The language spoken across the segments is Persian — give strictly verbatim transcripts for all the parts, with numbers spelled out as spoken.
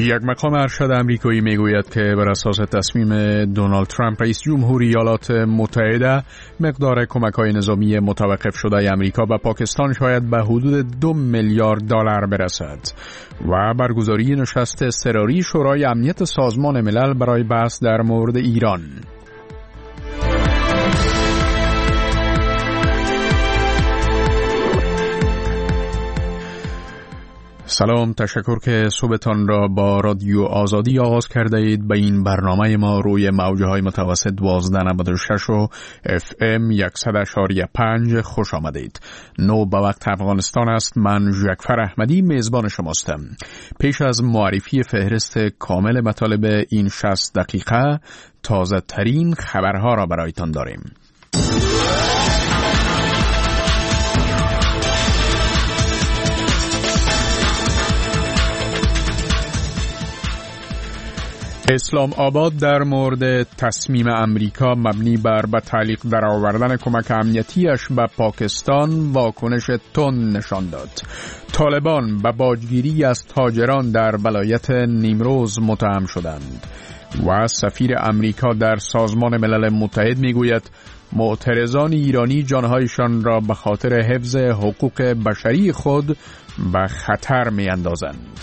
یک مقام ارشد امریکایی میگوید که بر اساس تصمیم دونالد ترامپ رئیس جمهوری ایالات متحده مقدار کمک‌های نظامی متوقف شده امریکا به پاکستان شاید به حدود دو میلیارد دلار برسد و برگزاری نشست اضطراری شورای امنیت سازمان ملل برای بحث در مورد ایران. سلام، تشکر که صبحتان را با رادیو آزادی آغاز کرده اید. به این برنامه ما روی موجه های متوسط دوازده نود و شش و اف ام صد و پنج خوش آمدید. نو به وقت افغانستان است. من جعفر احمدی میزبان شماستم. پیش از معرفی فهرست کامل مطالب این شصت دقیقه، تازه ترین خبرها را برایتان داریم. اسلام آباد در مورد تصمیم امریکا مبنی بر به تعلیق درآوردن کمک امنیتیش به پاکستان واکنش تند نشان داد. طالبان به باجگیری از تاجران در ولایت نیمروز متهم شدند و سفیر امریکا در سازمان ملل متحد میگوید معترضان ایرانی جانهایشان را به خاطر حفظ حقوق بشری خود به خطر میاندازند.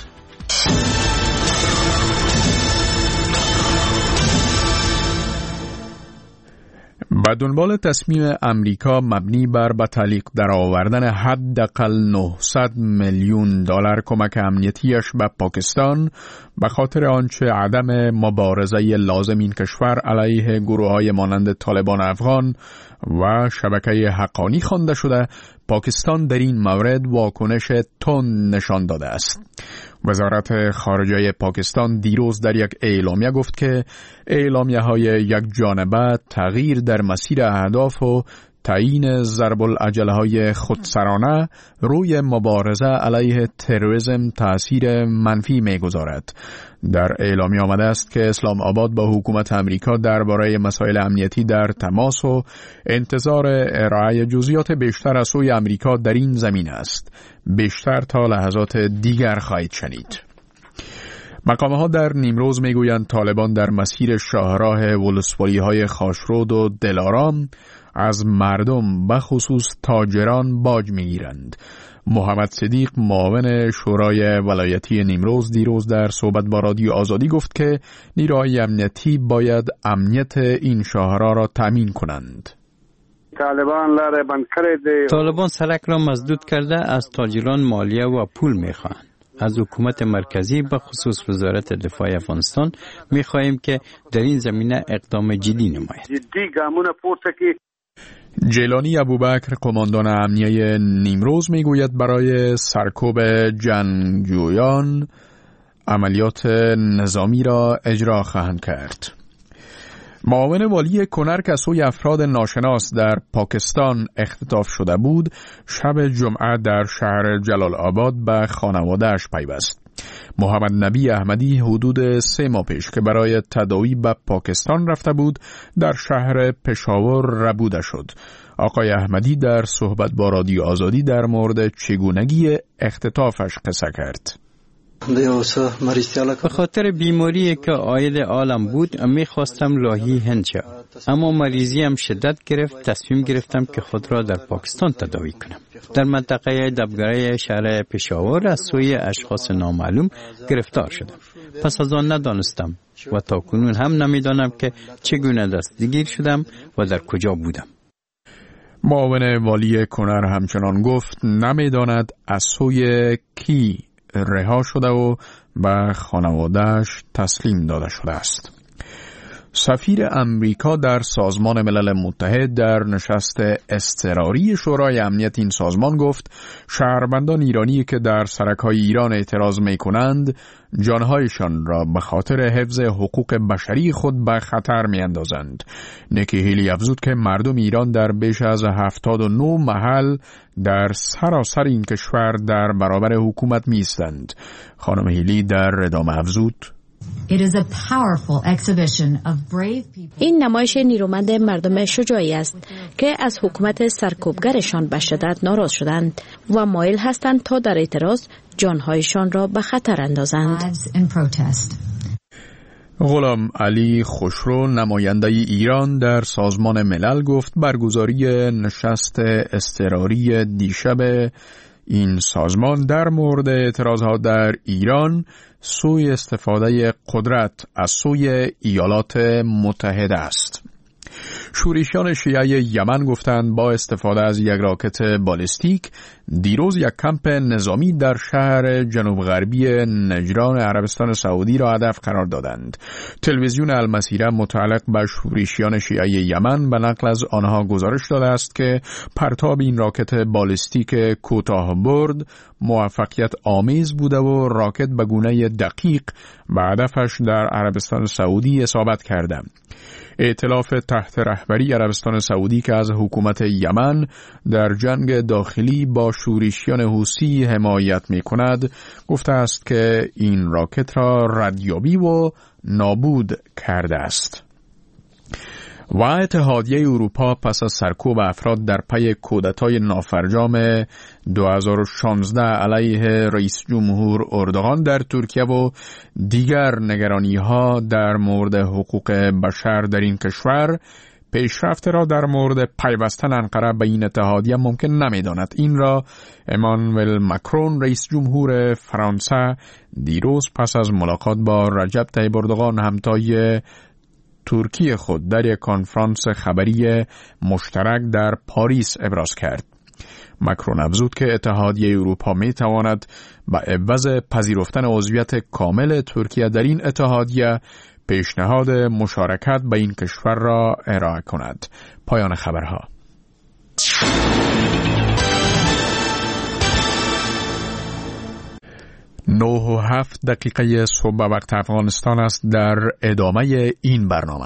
به دنبال تصمیم امریکا مبنی بر به تعلیق درآوردن حداقل نهصد میلیون دلار کمک امنیتیش به پاکستان به خاطر آنچه عدم مبارزه لازم این کشور علیه گروه‌های مانند طالبان افغان و شبکه حقانی خوانده شده، پاکستان در این مورد واکنش تند نشان داده است. وزارت خارجه پاکستان دیروز در یک اعلامیه گفت که اعلامیه‌های یک جانبه تغییر در مسیر اهداف و تعیین ضرب العجله‌های خودسرانه روی مبارزه علیه تروریسم تأثیر منفی می‌گذارد. در اعلامیه آمده است که اسلام آباد با حکومت امریکا درباره مسائل امنیتی در تماس و انتظار ارائه جزئیات بیشتر از سوی امریکا در این زمینه است. بیشتر تا لحظات دیگر خواهید شنید. مقام‌ها در نیمروز میگویند طالبان در مسیر شاهراه ولسوالی‌های خاشرود و دلارام از مردم به خصوص تاجران باج میگیرند. محمد صدیق معاون شورای ولایتی نیمروز دیروز در صحبت با رادیو آزادی گفت که نیروهای امنیتی باید امنیت این شاهراه را تامین کنند. طالبان سرک را مسدود کرده از تاجران مالیه و پول میخواهند. از حکومت مرکزی به خصوص وزارت دفاع افغانستان میخواهیم که در این زمینه اقدام جدی نماید. جیلانی ابوبکر قماندان امنیه نیمروز میگوید برای سرکوب جنگجویان عملیات نظامی را اجرا خواهند کرد. معاون والی کنر که سوی افراد ناشناس در پاکستان اختطاف شده بود، شب جمعه در شهر جلال آباد به خانواده‌اش پیوست. محمد نبی احمدی حدود سه ماه پیش که برای تداوی به پاکستان رفته بود، در شهر پشاور ربوده شد. آقای احمدی در صحبت با رادیو آزادی در مورد چگونگی اختطافش قصه کرد. به خاطر بیماری که عاید عالم بود میخواستم لاهی هند شم، اما مریضی هم شدت گرفت. تصمیم گرفتم که خود را در پاکستان تداوی کنم. در منطقه دبگره شهر پشاور از سوی اشخاص نامعلوم گرفتار شدم. پس از آن ندانستم و تا کنون هم نمیدانم که چگونه دستگیر شدم و در کجا بودم. معاون والی کنر همچنان گفت نمیداند از سوی کی رها شده و به خانواده‌اش تسلیم داده شده است. سفیر امریکا در سازمان ملل متحد در نشست اضطراری شورای امنیت این سازمان گفت شهروندان ایرانی که در سرک‌های ایران اعتراض می‌کنند جانهایشان را به خاطر حفظ حقوق بشری خود به خطر می‌اندازند. نیکی هیلی افزود که مردم ایران در بیش از هفتاد و نه محل در سراسر این کشور در برابر حکومت می‌ایستند. خانم هیلی در ادامه افزود این نمایش نیرومند مردم شجاعی است که از حکومت سرکوبگرشان به شدت ناراض شدند و مایل هستند تا در اعتراض جانهایشان را به خطر اندازند. غلام علی خوشرو نماینده ایران در سازمان ملل گفت برگزاری نشست اضطراری دیشب این سازمان در مورد اعتراضات در ایران سوء استفاده قدرت از سوی ایالات متحده است. شورشیان شیعه یمن گفتند با استفاده از یک راکت بالستیک دیروز یک کمپ نظامی در شهر جنوب غربی نجران عربستان سعودی را هدف قرار دادند. تلویزیون المسیره متعلق به شورشیان شیعه یمن به نقل از آنها گزارش داده است که پرتاب این راکت بالستیک کوتاه برد موفقیت آمیز بوده و راکت به گونه دقیق به هدفش در عربستان سعودی اصابت کرده. ائتلاف تحت رهبری عربستان سعودی که از حکومت یمن در جنگ داخلی با شورشیان حوثی حمایت می کند گفته است که این راکت را ردیابی و نابود کرده است. و اتحادیه اروپا پس از سرکوب افراد در پی کودتای نافرجام دو هزار و شانزده علیه رئیس جمهور اردوغان در ترکیه و دیگر نگرانی‌ها در مورد حقوق بشر در این کشور پیشرفت را در مورد پیوستن انقره به این اتحادیه ممکن نمی‌داند. این را امانوئل ماکرون رئیس جمهور فرانسه دیروز پس از ملاقات با رجب طیب اردوغان همتای ترکیه خود در یک کنفرانس خبری مشترک در پاریس ابراز کرد. ماکرون افزود که اتحادیه اروپا می تواند به عوض پذیرفتن عضویت کامل ترکیه در این اتحادیه پیشنهاد مشارکت به این کشور را ارائه کند. پایان خبرها. نه و هفت دقیقه صبح وقت افغانستان است. در ادامه این برنامه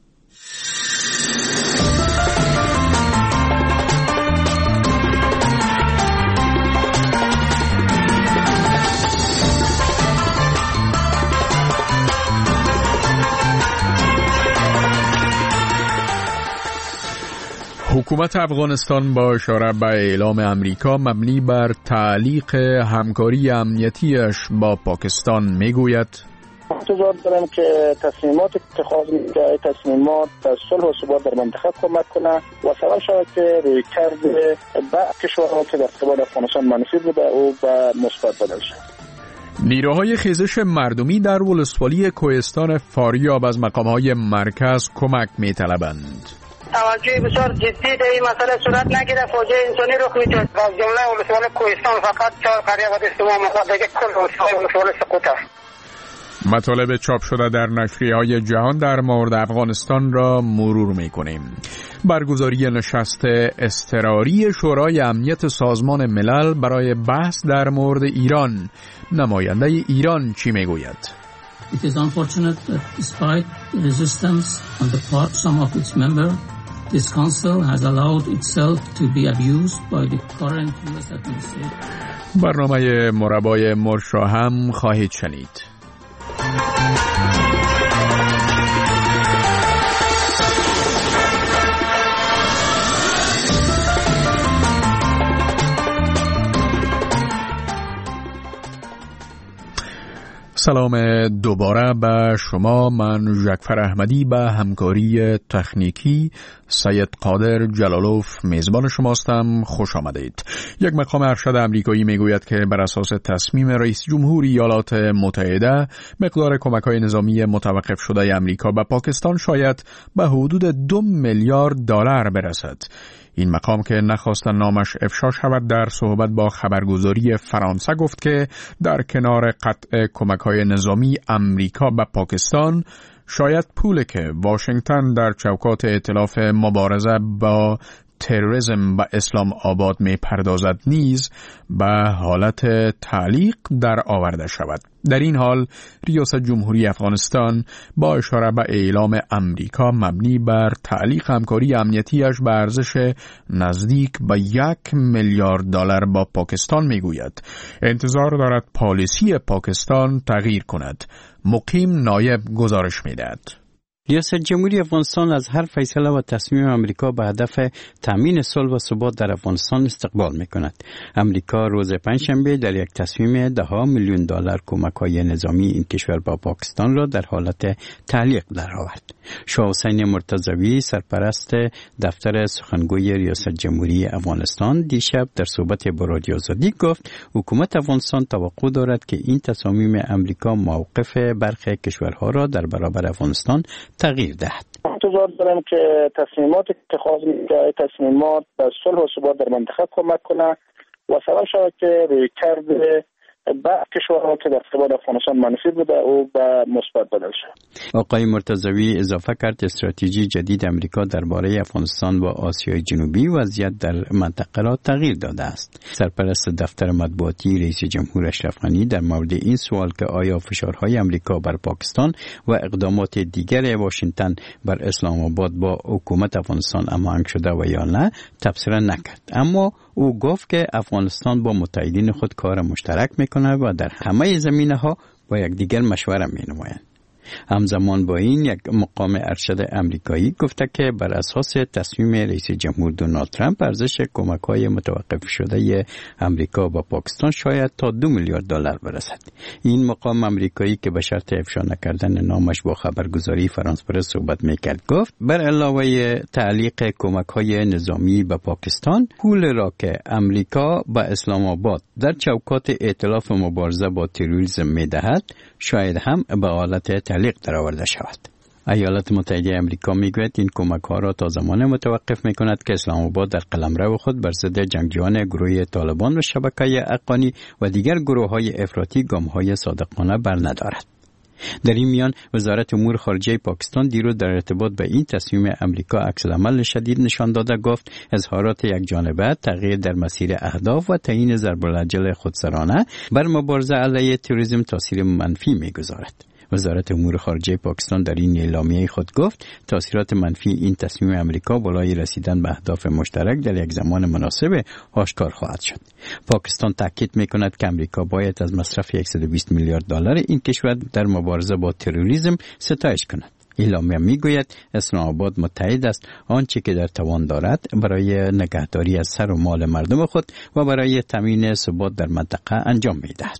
حکومت افغانستان با اشاره به اعلام امریکا مبنی بر تعلیق همکاری امنیتیش با پاکستان میگوید انتظار دارم که تصمیمات اتخاذ میشه تصمیمات صلح و ثبات در منطقه کمک کنه و سبب شود که روی کرد بعض کشورها که در ارتباط افغانستان منفی بوده او به مثبت بدل شود. نیروهای خیزش مردمی در ولسوالی کوهستان فاریاب از مقامهای مرکز کمک میطلبند. توجه بسیار جدی در این مسئله صورت نگیره، فاجعه انسانی رخ میده. از جمله ولسوالی کوهستان فقط چهار قریه و دستمام مقدار دیگه کل ولسوالی سقوط است. مطالب چاپ شده در نشریه‌های جهان در مورد افغانستان را مرور می‌کنیم. برگزاری نشست اضطراری شورای امنیت سازمان ملل برای بحث در مورد ایران. نماینده ایران چی میگوید؟ It is unfortunate that despite the resistance on the part of some of its members, this council has allowed itself to be abused by the current U S administration. برنامه مربای مرش را هم خواهید شنید. سلام دوباره به شما. من ژکفر احمدی به همکاری تکنیکی سید قادر جلالوف میزبان شماستم. خوش آمدید. یک مقام ارشد امریکایی میگوید که بر اساس تصمیم رئیس جمهور ایالات متحده مقدار کمک‌های نظامی متوقف شده امریکا به پاکستان شاید به حدود دو میلیارد دلار برسد. این مقام که نخواستن نامش افشا شود در صحبت با خبرگزاری فرانسه گفت که در کنار قطع کمک‌های نظامی امریکا به پاکستان شاید پولی که واشنگتن در چوکات ائتلاف مبارزه با تروریسم و اسلام آباد می پردازد نیز به حالت تعلیق در آورده شود. در این حال ریاست جمهوری افغانستان با اشاره به اعلام امریکا مبنی بر تعلیق همکاری امنیتیش به ارزش نزدیک به یک میلیارد دلار با پاکستان میگوید انتظار دارد پالیسی پاکستان تغییر کند. مقیم نایب گزارش میدهد. ریاست جمهوری افغانستان از هر فیصله و تصمیم امریکا به هدف تامین صلح و ثبات در افغانستان استقبال می‌کند. امریکا روز پنجشنبه در یک تصمیم ده ها میلیون دلار کمک‌های نظامی این کشور با پاکستان را در حالت تعلیق درآورد. شاه حسین مرتضوی سرپرست دفتر سخنگوی ریاست جمهوری افغانستان دیشب در صحبت با رادیو آزادی گفت حکومت افغانستان توقع دارد که این تصامیم امریکا موقف برخی کشورها را در برابر افغانستان تغییر دهد. انتظار دارم که تصمیمات اتخاذ میشه تصمیمات به صلح و ثبات در منطقه کمک کنه و سبب شود که رویکرد بعض کشورها که در ارتباط افغانستان منفی بوده او به مثبت بدل شد. آقای مرتضوی اضافه کرد استراتژی جدید امریکا درباره افغانستان و آسیای جنوبی وضعیت در منطقه را تغییر داده است. سرپرست دفتر مطبوعاتی رئیس جمهور اشرف غنی در مورد این سوال که آیا فشارهای امریکا بر پاکستان و اقدامات دیگر واشنگتن بر اسلام آباد با حکومت افغانستان هماهنگ شده و یا نه تبصره نکرد، اما او گفت که افغانستان با متحدین خود کار مشترک میکنه و در همه زمینه‌ها با یکدیگر مشوره مینمایند. همزمان با این یک مقام ارشد امریکایی گفته که بر اساس تصمیم رئیس جمهور دونالد ترامپ ارزش کمک‌های متوقف شده امریکا با پاکستان شاید تا دو میلیارد دلار برسد. این مقام امریکایی که به شرط افشا نکردن نامش با خبرگزاری فرانس پرس صحبت میکرد گفت بر علاوه تعلیق کمک‌های نظامی به پاکستان، پول را که امریکا به اسلام آباد در چوکات ائتلاف مبارزه با تروریسم میدهد شاید هم به حالت تعلیق درآورده شود. ایالات متحده آمریکا میگوید این کمک‌ها را تا زمان متوقف می‌کند که اسلام آباد در قلمرو خود بر ضد جنگجویان گروه طالبان و شبکه افغانی و دیگر گروه‌های افراطی گام‌های صادقانه برندارد. در این میان وزارت امور خارجه پاکستان دیروز در ارتباط به این تصمیم امریکا عکس‌العمل شدید نشان داده گفت اظهارات یکجانبه تغییر در مسیر اهداف و تعیین ضرب‌الاجل خودسرانه بر مبارزه علیه تروریسم تاثیر منفی می‌گذارد. وزارت امور خارجه پاکستان در این اعلامیه خود گفت تاثیرات منفی این تصمیم امریکا بالای رسیدن به اهداف مشترک در یک زمان مناسب آشکار خواهد شد. پاکستان تاکید می‌کند که امریکا باید از مصرف صد و بیست میلیارد دلار این کشور در مبارزه با تروریسم ستایش کند. اعلامیه میگوید اسلام آباد متحد است آنچه که در توان دارد برای نگهداری از سر و مال مردم خود و برای تامین ثبات در منطقه انجام می‌دهد.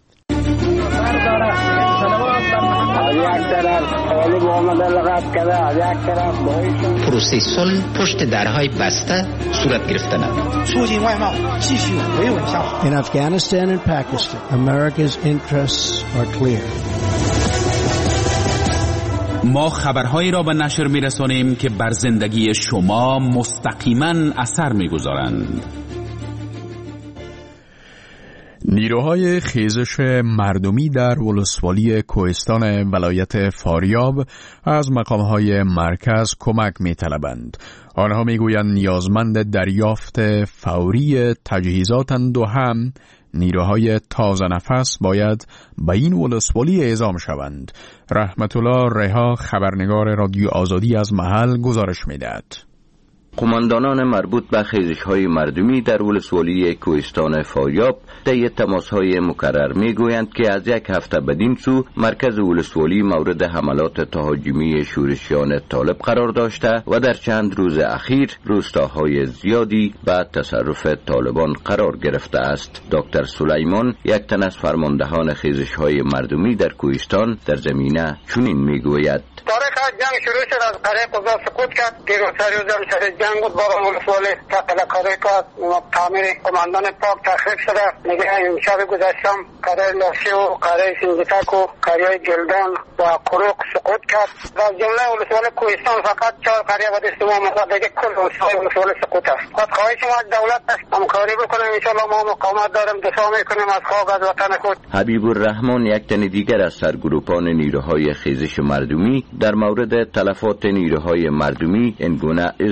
پروسه صلح پشت درهای بسته صورت گرفتن است. In Afghanistan and Pakistan, America's interests are clear. ما خبرهایی را به نشر می‌رسانیم که بر زندگی شما مستقیما اثر می‌گذارند. نیروهای خیزش مردمی در ولسوالی کوهستان ولایت فاریاب از مقامهای مرکز کمک می‌طلبند. آنها می‌گویند نیازمند دریافت فوری تجهیزاتند و هم نیروهای تازه نفس باید به این ولسوالی اعزام شوند. رحمت الله رها خبرنگار رادیو آزادی از محل گزارش می‌دهد. قماندانان مربوط به خیزش‌های مردمی در ولسوالی کوهستان فاریاب طی تماس‌های مکرر می‌گویند که از یک هفته بدین سو مرکز ولسوالی مورد حملات تهاجمی شورشیان طالب قرار داشته و در چند روز اخیر روستاهای زیادی به تصرف طالبان قرار گرفته است. دکتر سلیمان یک تن از فرماندهان خیزش‌های مردمی در کوهستان در زمینه چنین می‌گوید: تاریخ جنگ شروع شد، از قره قضا سقوط کرد، دیروزسری و سر جنگ بود، بابا ولسوالی تقل کاری کرد، تعمیر قماندان پاک تخریب شده. میگه امشب گذشتم قره لاسی و قره سنجتک و قره گلدان و قروق سقوط کرد و از جمله ولسوالی کوهستان فقط چهار قریه و دست ما مقدر دیگه کل ولسوالی سقوط است. خود خواهش ما از دولت است همکاری بکنیم، انشالله ما مقاومت داریم، دفاع میکنیم از خاک از وطن خود. حبیب الرحمن یک تن دیگر از سرگروپان نیروهای خیزش مردمی در مورد تلفات نیروهای مردمی این گونه اظهار داشت.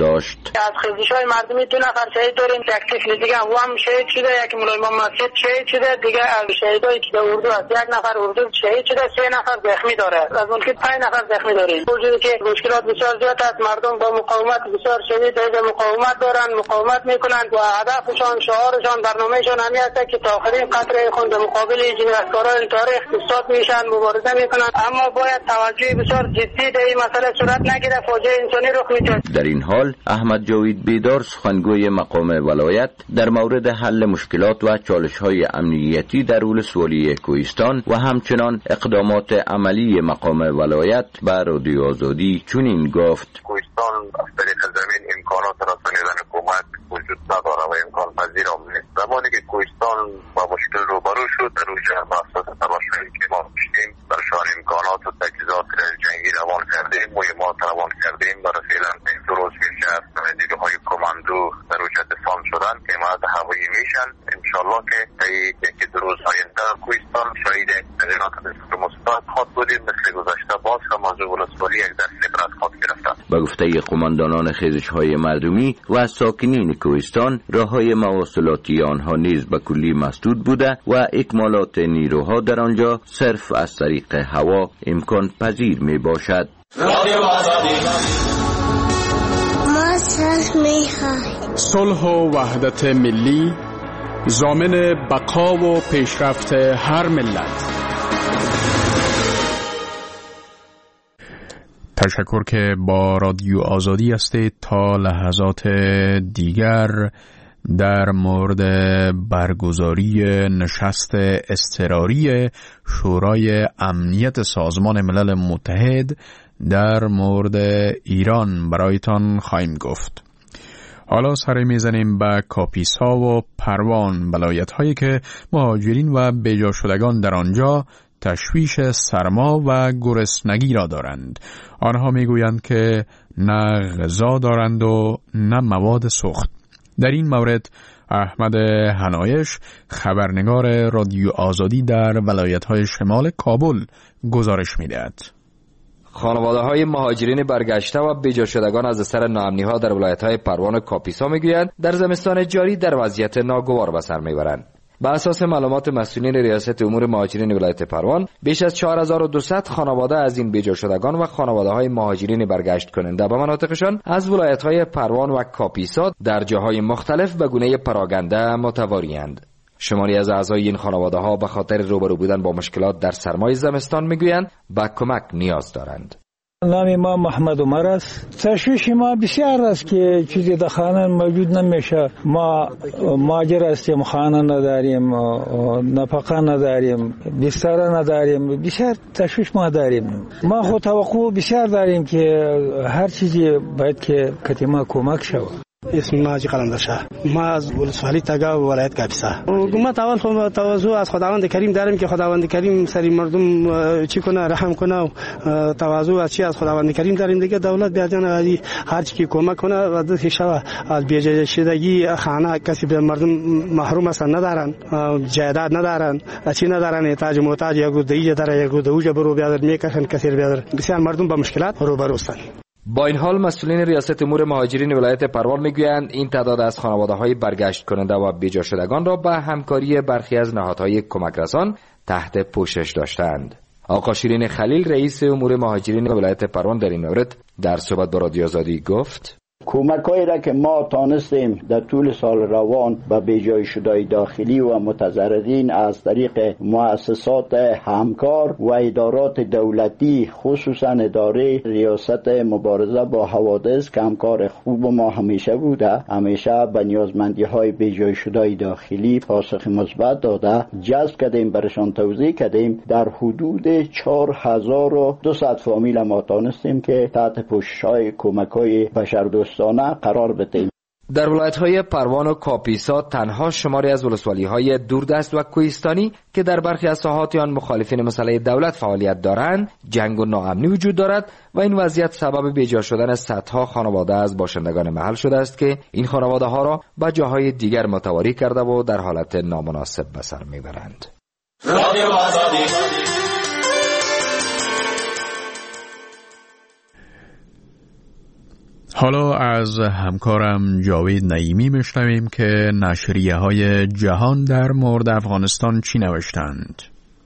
داشت. از خیزش‌های مردمی دو نفر شهید داریم، یک طفل دیگه هم شهید شده، یک مولای امام مسجد شهید شده، دیگه از شهیدایی که اردو است یک نفر اردو شهید شده، سه نفر زخمی داره، از اون که پنج نفر زخمی داریم. وجودی که مشکلات بسیار زیاد است، مردم با مقاومت بسیار شدید در مقاومت دارن، مقاومت میکنند و هدفشان شعارشان برنامهشان همین است که تا آخرین قطره خون در مقابل جنایتکاران تاریخ ایستاد میشن، مبارزه میکنند، اما باید توجه بسیار جدی در این مسئله صورت نگیره، فاجعه انسانی رخ میده. در این حال احمد جاوید بیدار سخنگوی مقام ولایت در مورد حل مشکلات و چالش‌های امنیتی در ولسوالی کوهستان و همچنان اقدامات عملی مقام ولایت به رادیو آزادی چنین گفت: کوهستان از طریق زمین امکانات رسانیدن حکومت وجود نداره و امکان پذیر هم نیست. زمانی که کوهستان با مشکل روبرو شد، در اون شهر با اساس تلاش‌هایی که ما داشتیم برشان امکانات و تجهیزات جنگی روان کردیم، مهمات روان کردیم. برای فعلا دو روز که شهر نیروهای کماندو در اوج دفاع شدن که حمایت هوایی میشن. انشالله که در یکی دو روز آینده کوهستان شاهد تغییرات بسیار مثبت خواهد بودیم. مثل گذشته باز هم موضوع ولسوالی یک دست عبرت خواهد گرفت. به گفته قماندانان خیزش‌های مردمی و ساکنین کوهستان، راه‌های مواصلاتی آنها نیز به کلی مسدود بوده و اکمالات نیروها در آنجا صرف از طریق هوا امکان پذیر می باشد. صلح و وحدت ملی ضامن بقا و پیشرفت هر ملت. تشکر که با رادیو آزادی هستید. تا لحظات دیگر در مورد برگزاری نشست اضطراری شورای امنیت سازمان ملل متحد در مورد ایران برایتان خواهیم گفت. حالا سر میزنیم به کاپیسا و پروان، ولایت هایی که مهاجرین و بیجا شدگان در آنجا تشویش سرما و گرسنگی را دارند. آنها میگویند که نه غذا دارند و نه مواد سوخت. در این مورد احمد حنایش، خبرنگار رادیو آزادی در ولایت‌های شمال کابل، گزارش می‌دهد. خانواده‌های مهاجرین برگشته و بیجا شدگان از اثر ناامنی‌ها در ولایت‌های پروان و کاپیسا می‌گویند در زمستان جاری در وضعیت ناگوار به سر می‌برند. به اساس معلومات مسئولین ریاست امور مهاجرین ولایت پروان، بیش از چهار هزار و دویست خانواده از این بیجا شدگان و خانواده‌های مهاجرین برگشت کننده به مناطقشان از ولایت‌های پروان و کاپیسا در جاهای مختلف به گونه پراگنده متواری‌اند. شماری از اعضای این خانواده‌ها به خاطر روبرو بودن با مشکلات در سرمای زمستان میگویند به کمک نیاز دارند. نام ما محمد عمر است. تشویش ما بسیار است که چیزی در خانه موجود نمیشه. ما مهاجر هستیم، خانه نداریم، نفقه نداریم، بستر نداریم، بسیار تشویش ما داریم. ما خود توقع بسیار داریم که هر چیزی باید که کتیما کمک شود. اسم ماجی قلندر شاه، ما از ولسوالی تگا و ولایت کاپیسا. حکومت اول خود تواضع از خداوند کریم داریم که خداوند کریم سری مردم چی کنه، رحم کنه و تواضع از چی از خداوند کریم داریم دیگه. دولت بیاجان علی هر چی که کمک کنه و دست شوا از بیجا شدگی خانه کسی به مردم محروم است، ندارن جایداد ندارن، چی ندارن، تاج محتاج یا گودی داره یا گودوج برو بیادر میکشن کثیر بیادر. بسیار مردم با مشکلات روبرو هستند. با این حال مسئولین ریاست امور مهاجرین ولایت پروان میگویند این تعداد از خانواده‌های برگشت کننده و بیجا شدگان را به همکاری برخی از نهادهای کمک رسان تحت پوشش داشتند. آقا شیرین خلیل، رئیس امور مهاجرین ولایت پروان، در این مورد در صحبت با رادیو آزادی گفت: کمک‌هایی را که ما تانستیم در طول سال روان به بیجای شدای داخلی و متضررین از طریق مؤسسات همکار و ادارات دولتی، خصوصا اداره ریاست مبارزه با حوادث که همکار خوب ما همیشه بوده، همیشه به نیازمندی‌های بیجای شدای داخلی پاسخ مثبت داده، جذب کردیم، برشان توضیح کردیم. در حدود چهار هزار و دویست فامیل ما تانستیم که تحت پوشش‌های کمک‌های بشردوستانه قرار بدهیم. در ولایت‌های پروان و کاپیسا تنها شماری از ولسوالی‌های دوردست و کوهستانی که در برخی از ساحات آن مخالفین مسئله دولت فعالیت دارند، جنگ و ناامنی وجود دارد و این وضعیت سبب بیجا شدن صدها خانواده از باشندگان محل شده است که این خانواده‌ها را به جاهای دیگر متواری کرده و در حالت نامناسب به سر می‌برند. حالا از همکارم جاوید نعیمی میشنویم که نشریه های جهان در مورد افغانستان چی نوشتند.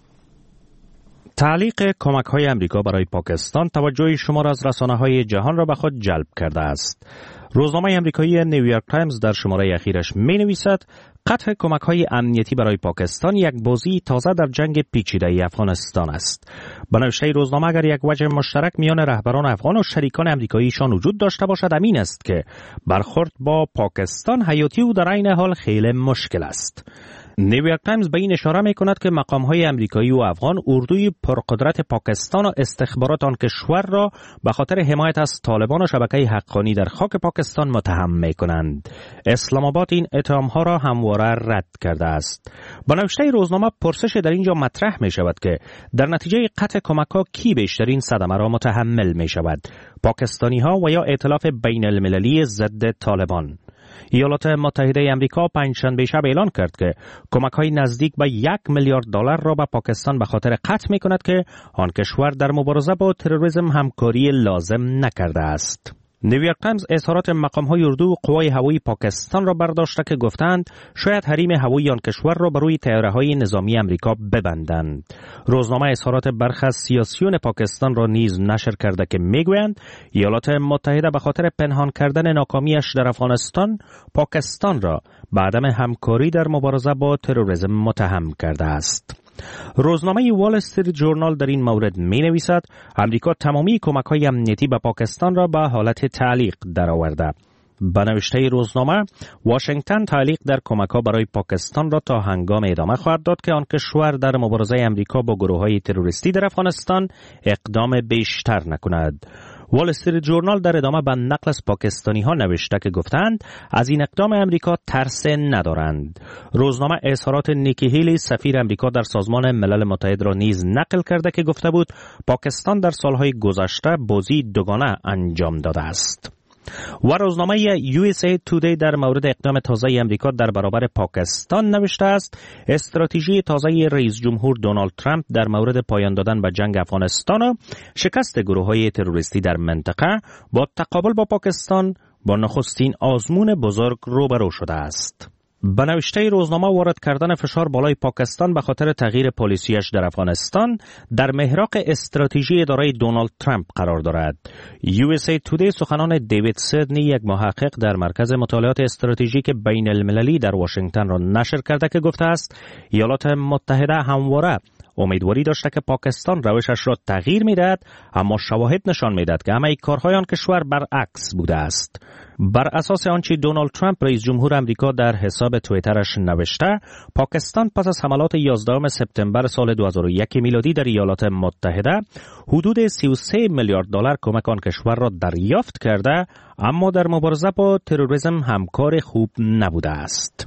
تعلیق کمک های امریکا برای پاکستان توجه شمار از رسانه های جهان را به خود جلب کرده است. روزنامه امریکایی نیویورک تایمز در شماره اخیرش می نویسد قطع کمک های امنیتی برای پاکستان یک بازی تازه در جنگ پیچیده افغانستان است. به نوشته روزنامه اگر یک وجه مشترک میان رهبران افغان و شریکان امریکاییشان وجود داشته باشد امین است که برخورد با پاکستان حیاتی و در عین حال خیلی مشکل است. نیویورک تایمز به این اشاره می کند که مقام‌های امریکایی و افغان اردوی پرقدرت پاکستان و استخبارات آن کشور را به خاطر حمایت از طالبان و شبکه حقانی در خاک پاکستان متهم می کنند. اسلام آباد این اتهام‌ها را همواره رد کرده است. با نوشته روزنامه پرسش در اینجا مطرح می شود که در نتیجه قطع کمک‌ها کی بیشترین صدمه را متحمل می شود؟ پاکستانی‌ها و یا ائتلاف بین المللی ضد طالبان؟ ایالات متحده امریکا پنجشنبه شب اعلان کرد که کمک‌های نزدیک به یک میلیارد دلار را به پاکستان به خاطر قطع می‌کند که آن کشور در مبارزه با تروریسم همکاری لازم نکرده است. نیویورک تایمز اظهارات مقام‌های اردو و قوای هوایی پاکستان را برداشته که گفتند شاید حریم هوایی آن کشور را بر روی طیاره‌های نظامی امریکا ببندند. روزنامه اظهارات برخی از سیاسیون پاکستان را نیز نشر کرده که میگویند ایالات متحده به خاطر پنهان کردن ناکامیش در افغانستان پاکستان را به عدم همکاری در مبارزه با تروریسم متهم کرده است. روزنامه وال استریت جورنال در این مورد می نویسد امریکا تمامی کمک‌های امنیتی به پاکستان را به حالت تعلیق درآورده. به نوشته روزنامه واشنگتن تعلیق در کمک‌ها برای پاکستان را تا هنگام ادامه خواهد داد که آن کشور در مبارزه امریکا با گروه‌های تروریستی در افغانستان اقدام بیشتر نکند. وال استریت جورنال در ادامه به نقل از پاکستانی ها نوشته که گفتند از این اقدام امریکا ترس ندارند. روزنامه اظهارات نیکی هیلی سفیر امریکا در سازمان ملل متحد را نیز نقل کرده که گفته بود پاکستان در سالهای گذشته بازی دوگانه انجام داده است. و روزنامه یو اس ای تودی در مورد اقدام تازه امریکا در برابر پاکستان نوشته است استراتژی تازه رئیس جمهور دونالد ترامپ در مورد پایان دادن به جنگ افغانستان و شکست گروه‌های تروریستی در منطقه با تقابل با پاکستان با نخستین آزمون بزرگ روبرو شده است. به نوشته روزنامه وارد کردن فشار بالای پاکستان به خاطر تغییر پالیسیش در افغانستان در محراق استراتژی اداره دونالد ترامپ قرار دارد. یو اس ای تودی سخنان دیوید سیدنی یک محقق در مرکز مطالعات استراتژیک بین المللی در واشنگتن را نشر کرده که گفته است ایالات متحده همواره امیدواری داشته که پاکستان روشش را تغییر می‌دهد، اما شواهد نشان می‌دهد که همه کارهای آن کشور برعکس بوده است. بر اساس آنچه دونالد ترامپ رئیس جمهور امریکا در حساب توییترش نوشته، پاکستان پس از حملات یازدهم سپتامبر سال دو هزار و یک میلادی در ایالات متحده حدود سی و سه میلیارد دلار کمک آن کشور را دریافت کرده، اما در مبارزه با تروریسم همکار خوب نبوده است.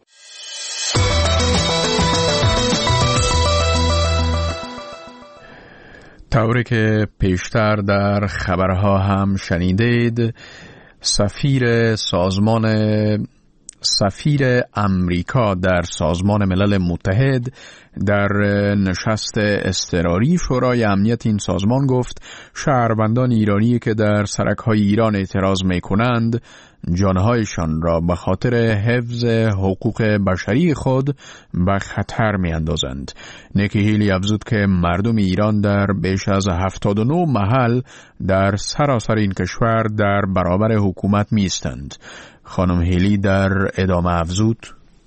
طوری که پیشتر در خبرها هم شنیدید، سفیر سازمان سفیر امریکا در سازمان ملل متحد در نشست اضطراری شورای امنیت این سازمان گفت شهروندان ایرانی که در سرک‌های ایران اعتراض می‌کنند جانهایشان را به خاطر حفظ حقوق بشری خود به خطر می‌اندازند. نیکی هیلی افزود که مردم ایران در بیش از هفتاد و نه محل در سراسر این کشور در برابر حکومت می‌ایستند. خانم هیلی در ادامه افزود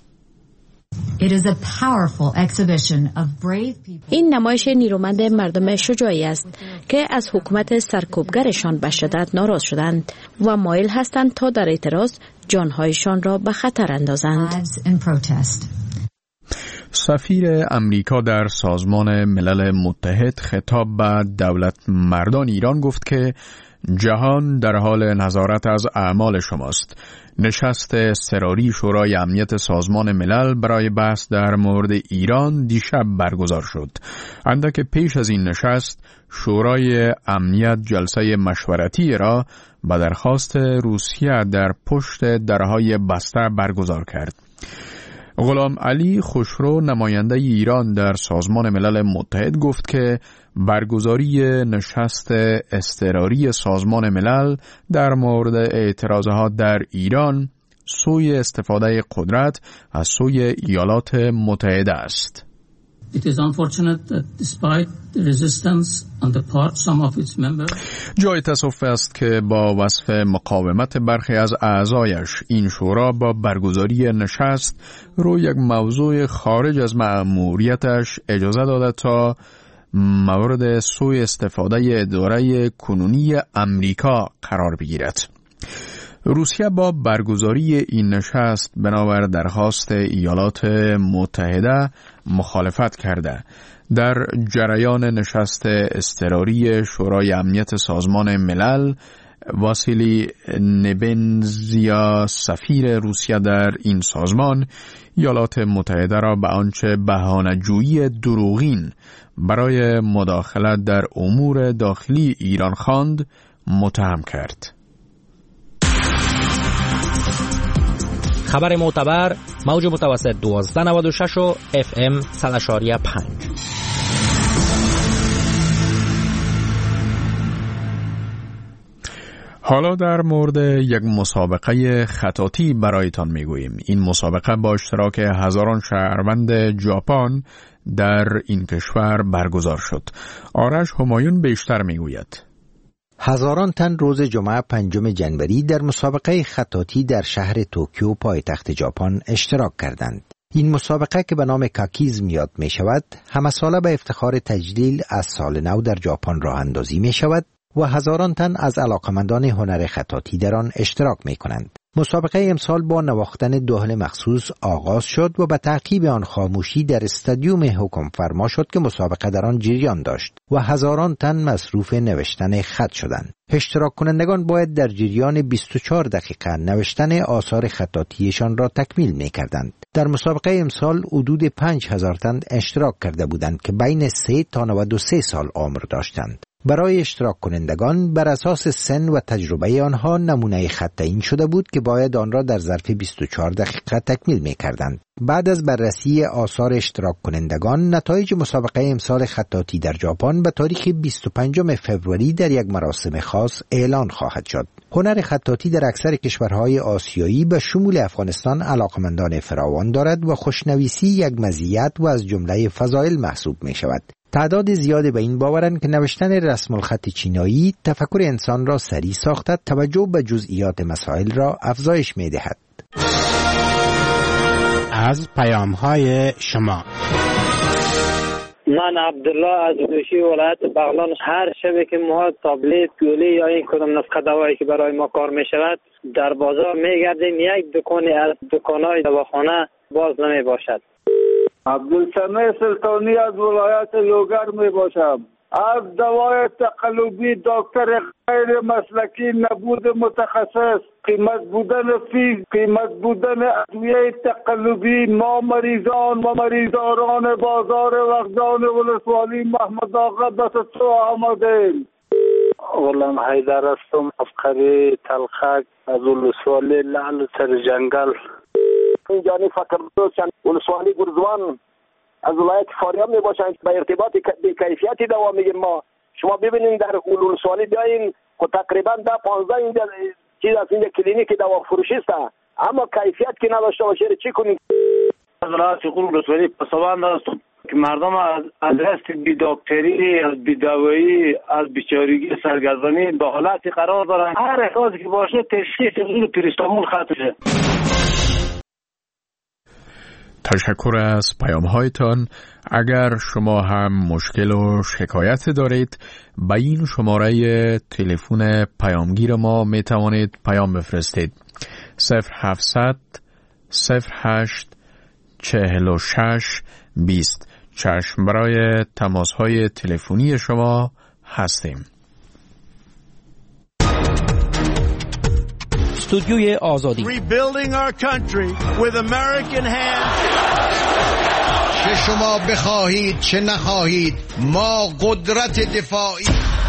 این نمایش نیرومند مردم شجاعی است که از حکومت سرکوبگرشان به شدت ناراض شدند و مایل هستند تا در اعتراض جانهایشان را به خطر اندازند. سفیر امریکا در سازمان ملل متحد خطاب به دولت مردان ایران گفت که جهان در حال نظارت از اعمال شماست. نشست اضطراری شورای امنیت سازمان ملل برای بحث در مورد ایران دیشب برگزار شد. اندک پیش از این نشست شورای امنیت جلسه مشورتی را به درخواست روسیه در پشت درهای بسته برگزار کرد. غلام علی خوشرو نماینده ایران در سازمان ملل متحد گفت که برگزاری نشست اضطراری سازمان ملل در مورد اعتراضات در ایران سوی استفاده قدرت از سوی ایالات متحده است. It is unfortunate that despite the resistance on the part some of its members جای تأسف است که با وصف مقاومت برخی از اعضایش این شورا با برگزاری نشست رو یک موضوع خارج از مأموریتش اجازه داده تا مورد سوء استفاده اداره کنونی امریکا قرار بگیرد. روسیه با برگزاری این نشست بنابر درخواست ایالات متحده مخالفت کرده. در جریان نشست اضطراری شورای امنیت سازمان ملل، واسیلی نبنزیا سفیر روسیه در این سازمان ایالات متحده را به آنچه بهانه‌جویی دروغین برای مداخلت در امور داخلی ایران خواند متهم کرد. خبر معتبر موج متوسط دوازده نود و شش و اف ام صد و پنج. حالا در مورد یک مسابقه خطاطی برایتان میگوییم. این مسابقه با اشتراک هزاران شهروند ژاپن در این کشور برگزار شد. آرش همایون بیشتر میگوید. هزاران تن روز جمعه پنجم جنوری در مسابقه خطاطی در شهر توکیو پایتخت ژاپن اشتراک کردند. این مسابقه که به نام کاکیز میاد می شود، همه ساله به افتخار تجلیل از سال نو در ژاپن راه اندازی می شود و هزاران تن از علاقمندان هنر خطاطی در آن اشتراک می کنند. مسابقه امسال با نواختن دهل مخصوص آغاز شد و به تعقیب آن خاموشی در استادیوم حکم فرما شد که مسابقه در آن جریان داشت و هزاران تن مصروف نوشتن خط شدند. اشتراک کنندگان باید در جریان بیست و چهار دقیقه نوشتن آثار خطاطیشان را تکمیل می کردند. در مسابقه امسال حدود پنج هزار تن اشتراک کرده بودند که بین سه تا نود و سه سال عمر داشتند. برای اشتراک کنندگان بر اساس سن و تجربه آنها نمونه خط تعیین شده بود که باید آن را در ظرف بیست و چهار دقیقه تکمیل می کردند. بعد از بررسی آثار اشتراک کنندگان، نتایج مسابقه امسال خطاطی در ژاپن به تاریخ بیست و پنجم فوریه در یک مراسم خاص اعلان خواهد شد. هنر خطاطی در اکثر کشورهای آسیایی به شمول افغانستان علاقمندان فراوان دارد و خوشنویسی یک مزیت و از جمله فضایل محسوب می شود. تعداد زیاد به این باورند که نوشتن رسم الخط چینایی تفکر انسان را سریع ساخته، توجه به جزئیات مسائل را افزایش می دهد. از پیام‌های شما. من عبدالله از دوشی ولایت بغلان. هر شبه که ما تابلت گولی یا این کدام نسخه دوایی که برای ما کار می شود در بازار می گردیم، یک دکانی از دکانهای دواخانه باز نمی باشد. عبدالسمیع سلطانی از ولایت لوگر می باشم. از دوای تقلبی دکتر غیر مسلکی، نبود متخصص، قیمت بودن فیز، قیمت بودن ادویه تقلبی، ما مریضان و مریضاران بازار وغزان ولسوالی محمد آقا دست تو آمدیم. غلام حیدر هستم از قریه تلخک از ولسوالی لعل سر جنگل. اینجانی فکر دوستان ولسوالی گرزوان از ولایت فاریاب می باشند. به ارتباط به کیفیت دوا میگیم ما. شما ببینید در ولسوالی بیاین که تقریبا ده پانزده اینجا چیز از اینجا کلینیک دوا فروشی است، اما کیفیت که نداشته باشه چی کنید؟ از ولایت ولسوالی پسوند است که مردم از ادرس بی دکتری، از بی دوایی، از بیچارگی سرگردانی به حالتی قرار دارن. هر احساسی که باشه تشخیص این پریستامول خطشه. تشکر از پیام‌هایتان. اگر شما هم مشکل و شکایت دارید، به این شماره تلفن پیامگیر ما می توانید پیام بفرستید. صفر هفتصد صفر هشت چهل و شش بیست. چشم برای تماس‌های تلفنی شما هستیم. استودیوی آزادی. Rebuilding our country with American hands. چه شما بخواهید چه نخواهید، ما قدرت دفاعی.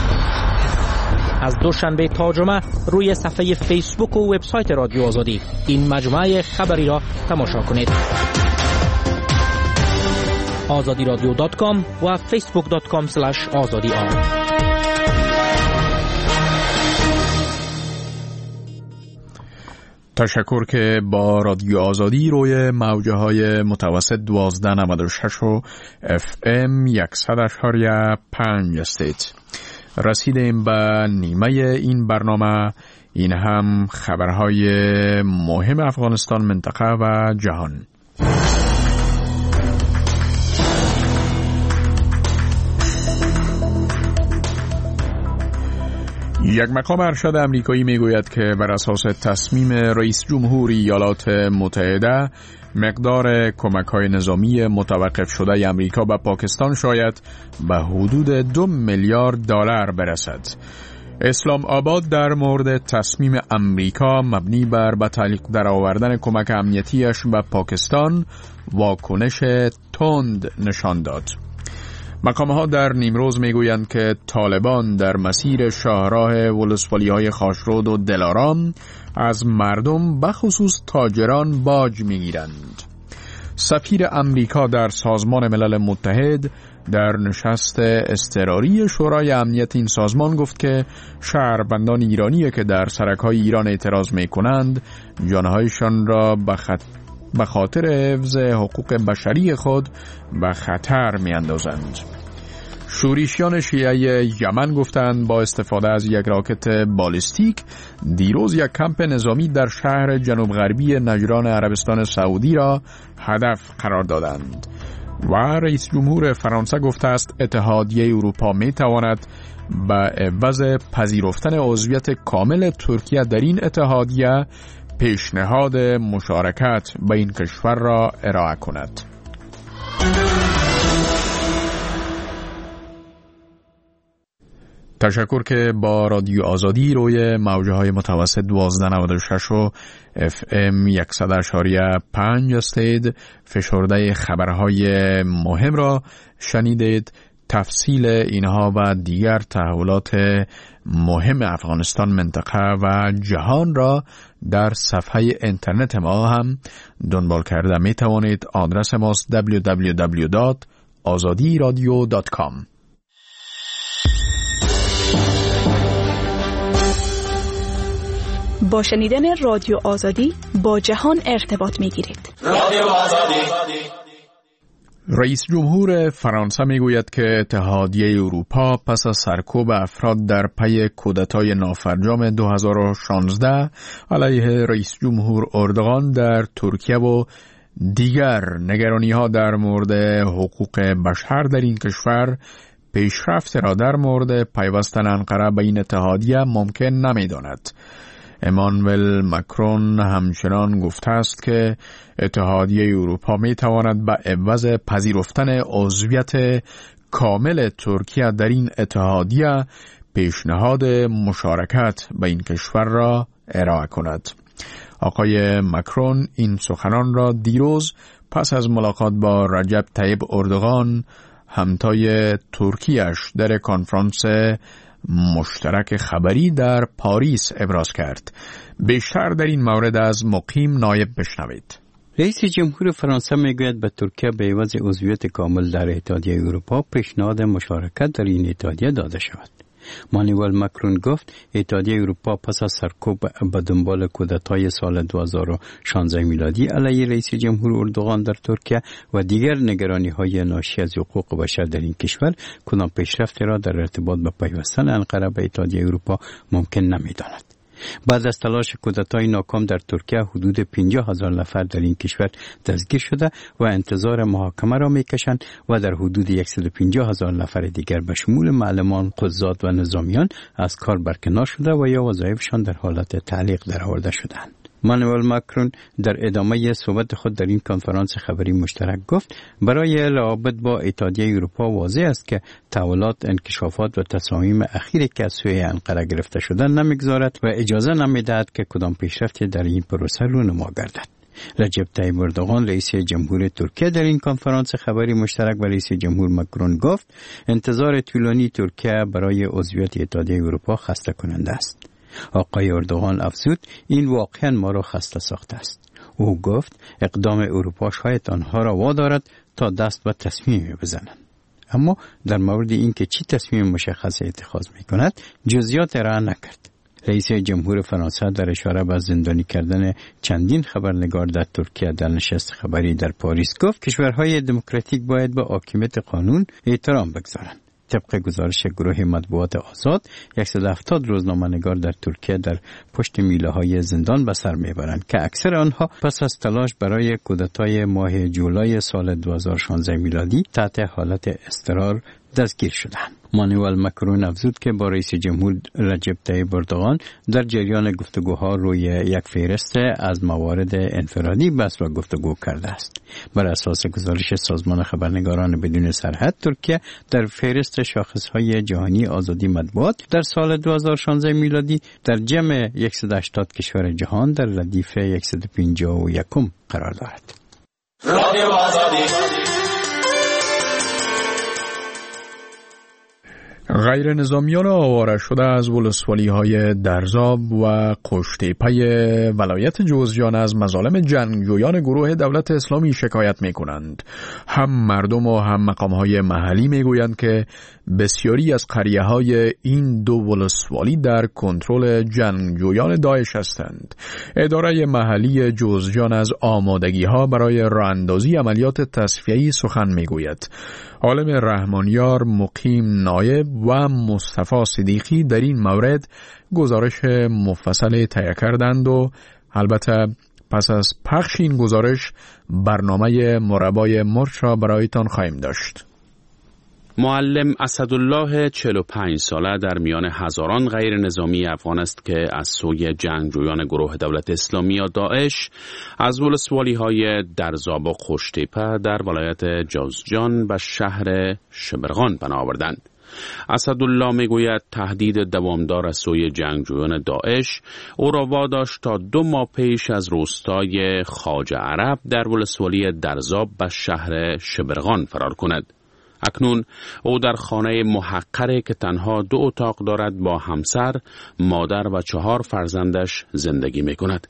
از دوشنبه تا جمعه روی صفحه فیسبوک و وبسایت رادیو آزادی این مجموعه خبری را تماشا کنید. آزادی رادیو دات کام و فیسبوک دات کام اسلش آزادی آر. تشکر که با رادیو آزادی روی موجه های متوسط دوازده نود و شش و اف ام صد و پنج هستید. رسیدیم به نیمه این برنامه. این هم خبرهای مهم افغانستان، منطقه و جهان. یک مقام ارشد امریکایی میگوید که بر اساس تصمیم رئیس جمهور ایالات متحده مقدار کمک‌های نظامی متوقف شده امریکا به پاکستان شاید به حدود دو میلیارد دلار برسد. اسلام آباد در مورد تصمیم امریکا مبنی بر به تعلیق درآوردن کمک امنیتیش به پاکستان واکنش تند نشان داد. مقام‌ها در نیمروز میگویند که طالبان در مسیر شاهراه ولسوالی‌های خاشرود و دلارام از مردم بخصوص تاجران باج میگیرند. سفیر امریکا در سازمان ملل متحد در نشست اضطراری شورای امنیت این سازمان گفت که شهروندان ایرانی که در سرک‌های ایران اعتراض می‌کنند جانهایشان را به خط... به خاطر حفظ حقوق بشری خود به خطر می‌اندازند. شورشیان شیعه یمن گفتند با استفاده از یک راکت بالستیک دیروز یک کمپ نظامی در شهر جنوب غربی نجران عربستان سعودی را هدف قرار دادند. و رئیس جمهور فرانسه گفته است اتحادیه اروپا می تواند به عوض پذیرفتن عضویت کامل ترکیه در این اتحادیه پیشنهاد مشارکت به این کشور را ارائه کند. تشکر که با رادیو آزادی روی موجه های متوسط دوازده نود و شش و اف ام صد و پنج هستید. فشرده خبرهای مهم را شنیدید. تفصیل اینها و دیگر تحولات مهم افغانستان، منطقه و جهان را در صفحه اینترنت ما هم دنبال کرده می توانید. آدرس ماست دبلیو دبلیو دبلیو دات آزادی رادیو دات کام. با شنیدن رادیو آزادی با جهان ارتباط می گیرید. رادیو آزادی. رئیس جمهور فرانسه می گوید که اتحادیه اروپا پس از سرکوب افراد در پی کودتای نافرجام دو هزار و شانزده علیه رئیس جمهور اردوغان در ترکیه و دیگر نگرانی ها در مورد حقوق بشر در این کشور پیشرفت را در مورد پیوستن انقره به این اتحادیه ممکن نمی داند. امانوئل مکرون همچنان گفته است که اتحادیه اروپا می تواند به عوض پذیرفتن عضویت کامل ترکیه در این اتحادیه پیشنهاد مشارکت به این کشور را ارائه کند. آقای مکرون این سخنان را دیروز پس از ملاقات با رجب طیب اردوغان همتای ترکیه‌اش در کنفرانس مشترک خبری در پاریس ابراز کرد. بیشتر در این مورد از مقیم نایب بشنوید. رئیس جمهور فرانسه میگوید به ترکیه به عوض عضویت کامل در اتحادیه اروپا پیشنهاد مشارکت در این اتحادیه داده شود. مانوئل مکرون گفت اتحادیه اروپا پس از سرکوب به دنبال کودتای سال دو هزار و شانزده میلادی علیه رئیس جمهور اردوغان در ترکیه و دیگر نگرانی های ناشی از حقوق بشر در این کشور کدام پیشرفتی را در ارتباط به پیوستن انقره به اتحادیه اروپا ممکن نمی‌داند. بعد از تلاش کودتای ناکام در ترکیه حدود پنجاه هزار نفر در این کشور دستگیر شده و انتظار محاکمه را میکشند و در حدود صد و پنجاه هزار نفر دیگر به شمول معلمان، قضات و نظامیان از کار برکنار شده و یا وظایفشان در حالت تعلیق درآورده شدند. مانوئل مکرون در ادامه صحبت خود در این کنفرانس خبری مشترک گفت برای روابط با اتحادیه اروپا واضح است که تحولات، انکشافات و تصامیم اخیری که از سوی انقره گرفته شده نمیگذارد و اجازه نمیدهد که کدام پیشرفتی در این پروسه رونما گردد. رجب طیب اردوغان رئیس جمهور ترکیه در این کنفرانس خبری مشترک با رئیس جمهور مکرون گفت انتظار طولانی ترکیه برای عضویت اتحادیه اروپا خسته کننده است. آقای اردوغان افزود این واقعا ما را خسته ساخته است. او گفت اقدام اروپا شاید آنها را وادارد تا دست به تصمیم بزنند. اما در مورد اینکه چی تصمیم مشخص اتخاذ می کند جزئیات ارائه نکرد. رئیس جمهور فرانسه در اشاره به زندانی کردن چندین خبرنگار در ترکیه در نشست خبری در پاریس گفت کشورهای دموکراتیک باید به حاکمیت قانون احترام بگذارند. طبق گزارش گروه مطبوعات آزاد، صد و هفتاد روزنامه‌نگار در ترکیه در پشت میله‌های زندان به سر میبرند که اکثر آنها پس از تلاش برای کودتای ماه جولای سال دو هزار و شانزده میلادی تحت حالت اضطرار دستگیر شدند. مانوئل مکرون افزود که با رئیس جمهور رجب طیب اردوغان در جریان گفتگوها روی یک فهرست از موارد انفرادی بحث و گفتگو کرده است. بر اساس گزارش سازمان خبرنگاران بدون سرحد، ترکیه در فهرست شاخصهای جهانی آزادی مطبوعات در سال دو هزار و شانزده میلادی در جمع صد و هشتاد کشور جهان در ردیف صد و پنجاه و یک قرار دارد. رادیو آزادی. غیر نظامیان آواره شده از ولسوالی های درزاب و قشتیپه ولایت جوزجان از مظالم جنگجویان گروه دولت اسلامی شکایت می کنند. هم مردم و هم مقام های محلی می گویند که بسیاری از قریه های این دو ولسوالی در کنترل جنگجویان داعش هستند. اداره محلی جوزجان از آمادگی ها برای راه‌اندازی عملیات تصفیه‌ای سخن می گوید. عالم رحمانیار مقیم نایب و مصطفی صدیقی در این مورد گزارش مفصل تهیه کردند و البته پس از پخش این گزارش برنامه مربای مرچ را برایتان خواهیم داشت. معلم اسدالله چهل و پنج ساله در میان هزاران غیر نظامی افغان است که از سوی جنگجویان گروه دولت اسلامی یا داعش از ولسوالی های درزاب و قشتیپه در ولایت جوزجان به شهر شبرغان پناه آوردند. اسدالله میگوید تهدید دوامدار از سوی جنگجویان داعش او را واداشت تا دو ماه پیش از روستای خواجه عرب در ولسوالی درزاب به شهر شبرغان فرار کند. اکنون او در خانه محقره که تنها دو اتاق دارد با همسر، مادر و چهار فرزندش زندگی می کند.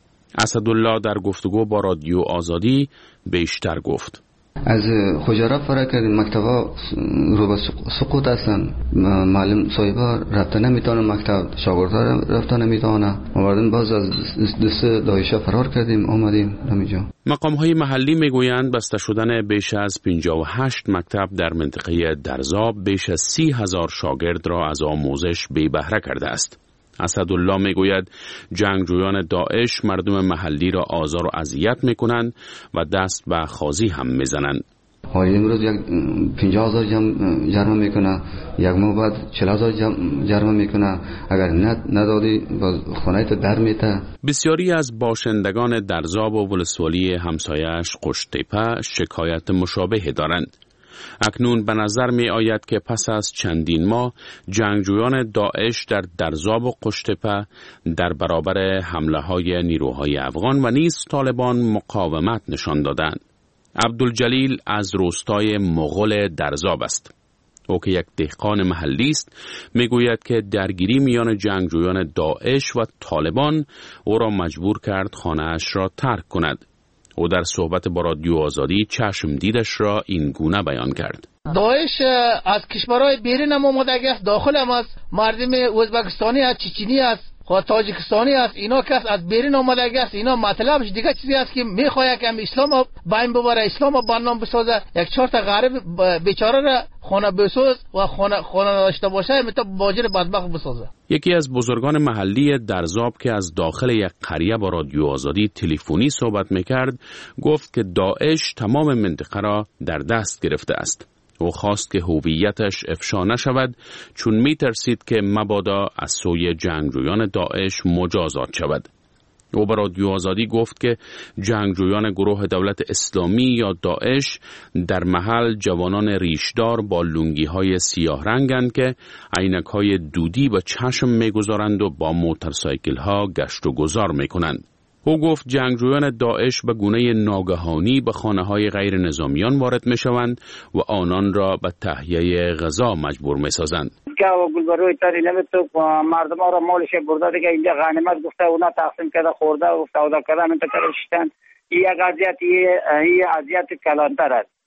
اسدالله در گفتگو با رادیو آزادی بیشتر گفت. از خجارت فرار کردیم، مکتبا رو به سقوط هستن، معلم صاحبا رفته نمیتونه مکتب، شاگردا رفته نمیتونه. ما باز از دست داعش فرار کردیم اومدیم همینجا. مقام های محلی میگویند بسته شدن بیش از پنجاه و هشت مکتب در منطقه درزاب بیش از سی هزار شاگرد را از آموزش بی بهره کرده است. اسدالله میگوید جنگجویان داعش مردم محلی را آزار و اذیت میکنند و دست به خازی هم میزنند. حالی امروز یک پنجاه هزار جرمه میکنه، یک ماه بعد چهل هزار جرمه میکنه، اگر ندادی باز خانه‌ت در میته. بسیاری از باشندگان درزاب و ولسوالی همسایش قشتیپه شکایت مشابه دارند. اکنون به نظر می آید که پس از چندین ماه جنگجویان داعش در درزاب و قشتیپه در برابر حمله های نیروهای افغان و نیز طالبان مقاومت نشان دادند. عبدالجلیل از روستای مغول درزاب است. او که یک دهقان محلی است میگوید که درگیری میان جنگجویان داعش و طالبان او را مجبور کرد خانه‌اش را ترک کند. او در صحبت با رادیو آزادی چشم دیدش را این گونه بیان کرد. داعش از کشورهای بیرون هم آمده است، داخل هم است، مردم ازبکستانی است، چچنی است، خود تاجیکستانی است، اینا کس از بیرون آمده است. اینا مطلبش دیگه چیزی است که میخواد که اسلام باین ببره، اسلام برنامه بسازه، یک چهار تا غریب بیچاره را خانه بساز و خانه خانه داشته باشه، میتونه باجر بدبخت بسازه. یکی از بزرگان محلی درزاب که از داخل یک قریه با رادیو آزادی تلفنی صحبت میکرد گفت که داعش تمام منطقه را در دست گرفته است. او خواست که هویتش افشا نشود چون میترسید که مبادا از سوی جنگجویان داعش مجازات شود. او به رادیو آزادی گفت که جنگجویان گروه دولت اسلامی یا داعش در محل جوانان ریشدار با لنگی های سیاه رنگند که عینک های دودی به چشم میگذارند و با موتورسایکل ها گشت و گذار میکنند. او گفت جنگجویان داعش به گونه ناگهانی به خانه‌های غیر نظامیان وارد می‌شوند و آنان را به تهیه غذا مجبور می‌سازند. که گلبروی تری نمی‌تو مردم را مالش برده دیگه اینجا غنیمت گفته اونا تقسیم کرده خورده گفته اونا کردن انت کردن این یک اذیت این اذیت کلانتر است.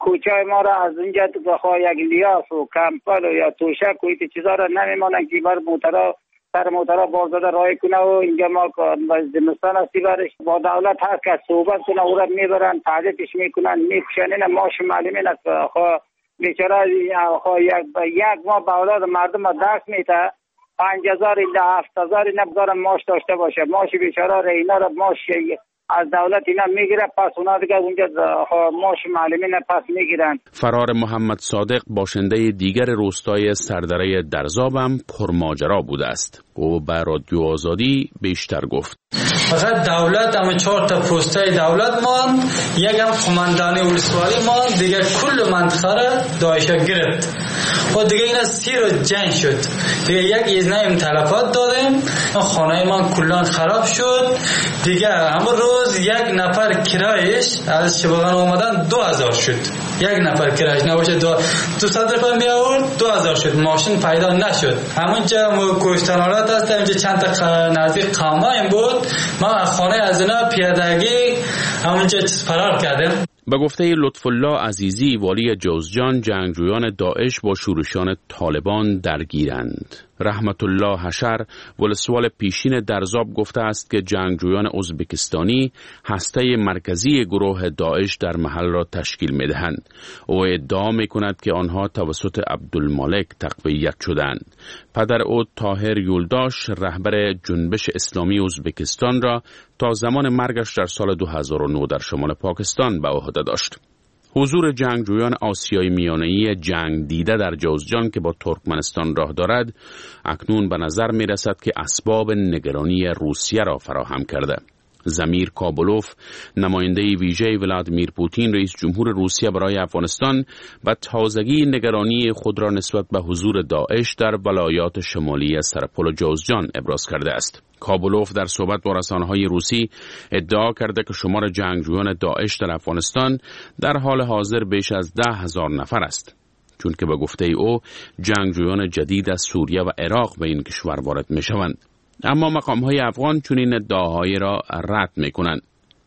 کوچه ما را از اونجا تو بخواه یک لیاف و کمپل و یا توشک و ایت چیزا را نمیمانن که بر موترا سر موترا بازداده رای کنه و اینجا ما زمستان هستی برش با دولت هست که صحبت کنه او را میبرن تعدیدش میکنن میکشن. این ماش معلمین است خواه بیچاره خواه یک, یک ماه به اولاد مردم دست میته پنج هزار ایلا هفت هزار اینا بذارن ماش داشته باشه. ماش بیچاره را اینا را ماش از دولت اینا میگیره، پس اونا دیگه اونجا ماش معلمین پس میگیرن. فرار محمد صادق باشنده دیگر روستای سردره درزاب هم پرماجرا بوده است. او به رادیو آزادی بیشتر گفت. فقط دولت هم چهار تا پستای دولت ماند، یک هم قماندانی ولسوالی ماند، دیگه کل منطقه را داعش گرفت. خود دیگه اینا سیر و جنگ شد. دیگه یک ایزنه تلفات دادیم، خانه من کلان خراب شد. دیگه همون روز یک نفر کرایش از شباغان اومدن دو هزار شد. یک نفر کرایش نباشه دو دو صد روپیه می آورد دو هزار شد. ماشین پیدا نشد. همونجا کشتنارات هست، اینجا چند تا نزدیک قامایم بود. ما خانه از اینا پیادگی همونجا فرار کردیم. به گفته لطف الله عزیزی والی جوزجان، جنگجویان داعش با شورشیان طالبان درگیرند. رحمت الله حشر ولسوال پیشین درزاب گفته است که جنگجویان ازبکستانی هسته مرکزی گروه داعش در محل را تشکیل می‌دهند. او ادعا می‌کند که آنها توسط عبدالمالک تقویت شدند. پدر او طاهر یولداش رهبر جنبش اسلامی ازبکستان را تا زمان مرگش در سال دو هزار و نه در شمال پاکستان به عهده داشت. حضور جنگجویان آسیای میانه‌ای جنگ دیده در جوزجان که با ترکمنستان راه دارد اکنون به نظر می رسد که اسباب نگرانی روسیه را فراهم کرده. زمیر کابلوف، نماینده ویژه ولادیمیر پوتین رئیس جمهور روسیه برای افغانستان، به تازگی نگرانی خود را نسبت به حضور داعش در ولایات شمالی سرپل و جوزجان ابراز کرده است. کابلوف در صحبت با رسانه‌های روسی ادعا کرده که شمار جنگجویان داعش در افغانستان در حال حاضر بیش از ده هزار نفر است، چون که به گفته او جنگجویان جدید از سوریه و عراق به این کشور وارد می‌شوند. اما مقام‌های افغان چنین ادعاهایی را رد می‌کنند.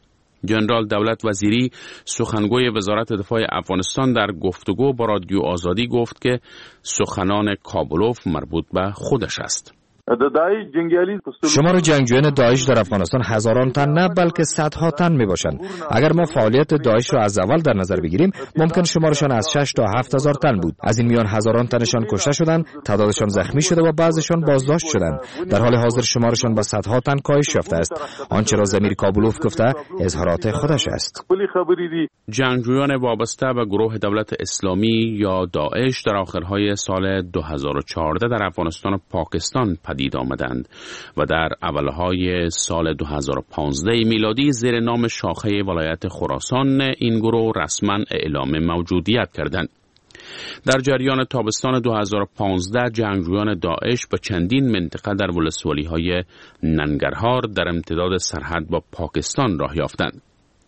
جنرال دولت وزیری سخنگوی وزارت دفاع افغانستان در گفتگو با رادیو آزادی گفت که سخنان کابلوف مربوط به خودش است. شمار جنگجویان داعش در افغانستان هزاران تن نه بلکه صدها تن می باشند. اگر ما فعالیت داعش را از اول در نظر بگیریم ممکن شمارشان از شش تا هفت هزار تن بود. از این میان هزاران تنشان کشته شدند، تعدادشان زخمی شده و بعضشان بازداشت شدند. در حال حاضر شمارشان به صدها تن کاهش یافته است. آنچه را زمیر کابلوف گفته اظهارات خودش است. جنگجویان وابسته به گروه دولت اسلامی یا داعش در آخرهای سال دو هزار و چهارده در افغانستان و پاکستان پدید آمدند و در اولهای سال دو هزار و پانزده میلادی زیر نام شاخه ولایت خراسان این گروه رسما اعلام موجودیت کردند. در جریان تابستان دو هزار و پانزده جنگجویان داعش به چندین منطقه در ولسوالی‌های ننگرهار در امتداد سرحد با پاکستان راه یافتند.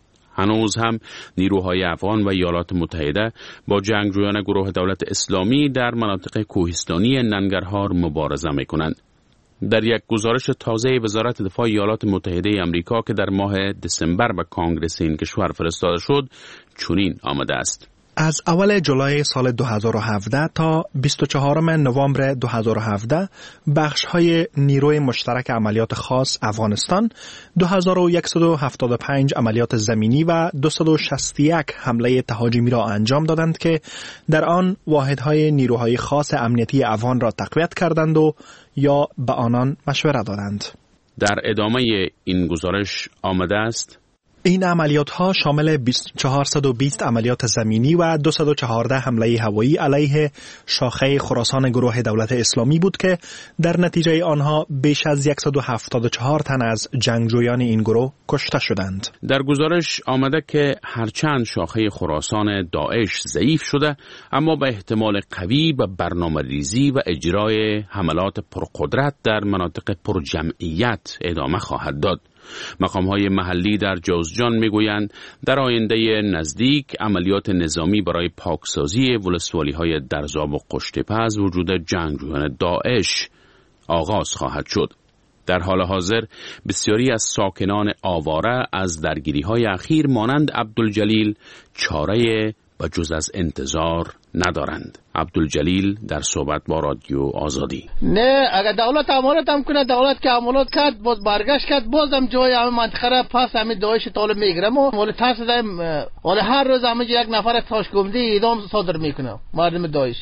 هنوز هم نیروهای افغان و ایالات متحده با جنگجویان گروه دولت اسلامی در مناطق کوهستانی ننگرهار مبارزه می‌کنند. در یک گزارش تازه وزارت دفاع ایالات متحده آمریکا که در ماه دسامبر به کانگرس این کشور فرستاده شد چنین آمده است: از اول جولای سال دو هزار و هفده تا بیست و چهارم نوامبر دو هزار و هفده بخش‌های نیروی مشترک عملیات خاص افغانستان دو هزار و صد و هفتاد و پنج عملیات زمینی و دویست و شصت و یک حمله تهاجمی را انجام دادند که در آن واحدهای نیروهای خاص امنیتی افغان را تقویت کردند و یا به آنان مشوره دادند. در ادامه این گزارش آمده است: این عملیات ها شامل چهارصد و بیست عملیات زمینی و دویست و چهارده حمله هوایی علیه شاخه خراسان گروه دولت اسلامی بود که در نتیجه آنها بیش از صد و هفتاد و چهار تن از جنگجویان این گروه کشته شدند. در گزارش آمده که هرچند شاخه خراسان داعش ضعیف شده اما به احتمال قوی به برنامه‌ریزی و اجرای حملات پرقدرت در مناطق پرجمعیت ادامه خواهد داد. مقام‌های محلی در جوزجان می‌گویند در آینده نزدیک عملیات نظامی برای پاکسازی ولسوالی‌های درزاب و قشته‌په از وجود جنگجویان داعش آغاز خواهد شد. در حال حاضر بسیاری از ساکنان آواره از درگیری‌های اخیر مانند عبدالجلیل چاره و جز از انتظار ندارند. عبدالجلیل در صحبت با رادیو آزادی: نه اگر دولت امانت هم کنه، دولت که امانت کرد باز برگشت کرد، بازم جای همه منطقه را پس همه داعش طالب میگیرم و ولی ترس داریم ولی هر روز همه یک نفر تاشگمدی اعدام صادر میکنه مردم داعش.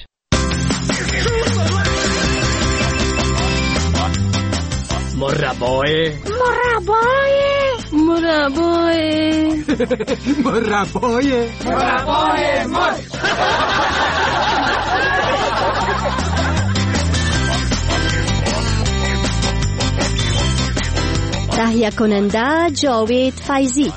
مربای مربای مربای مربای مربای مر تهیه کننده جاوید فیضی.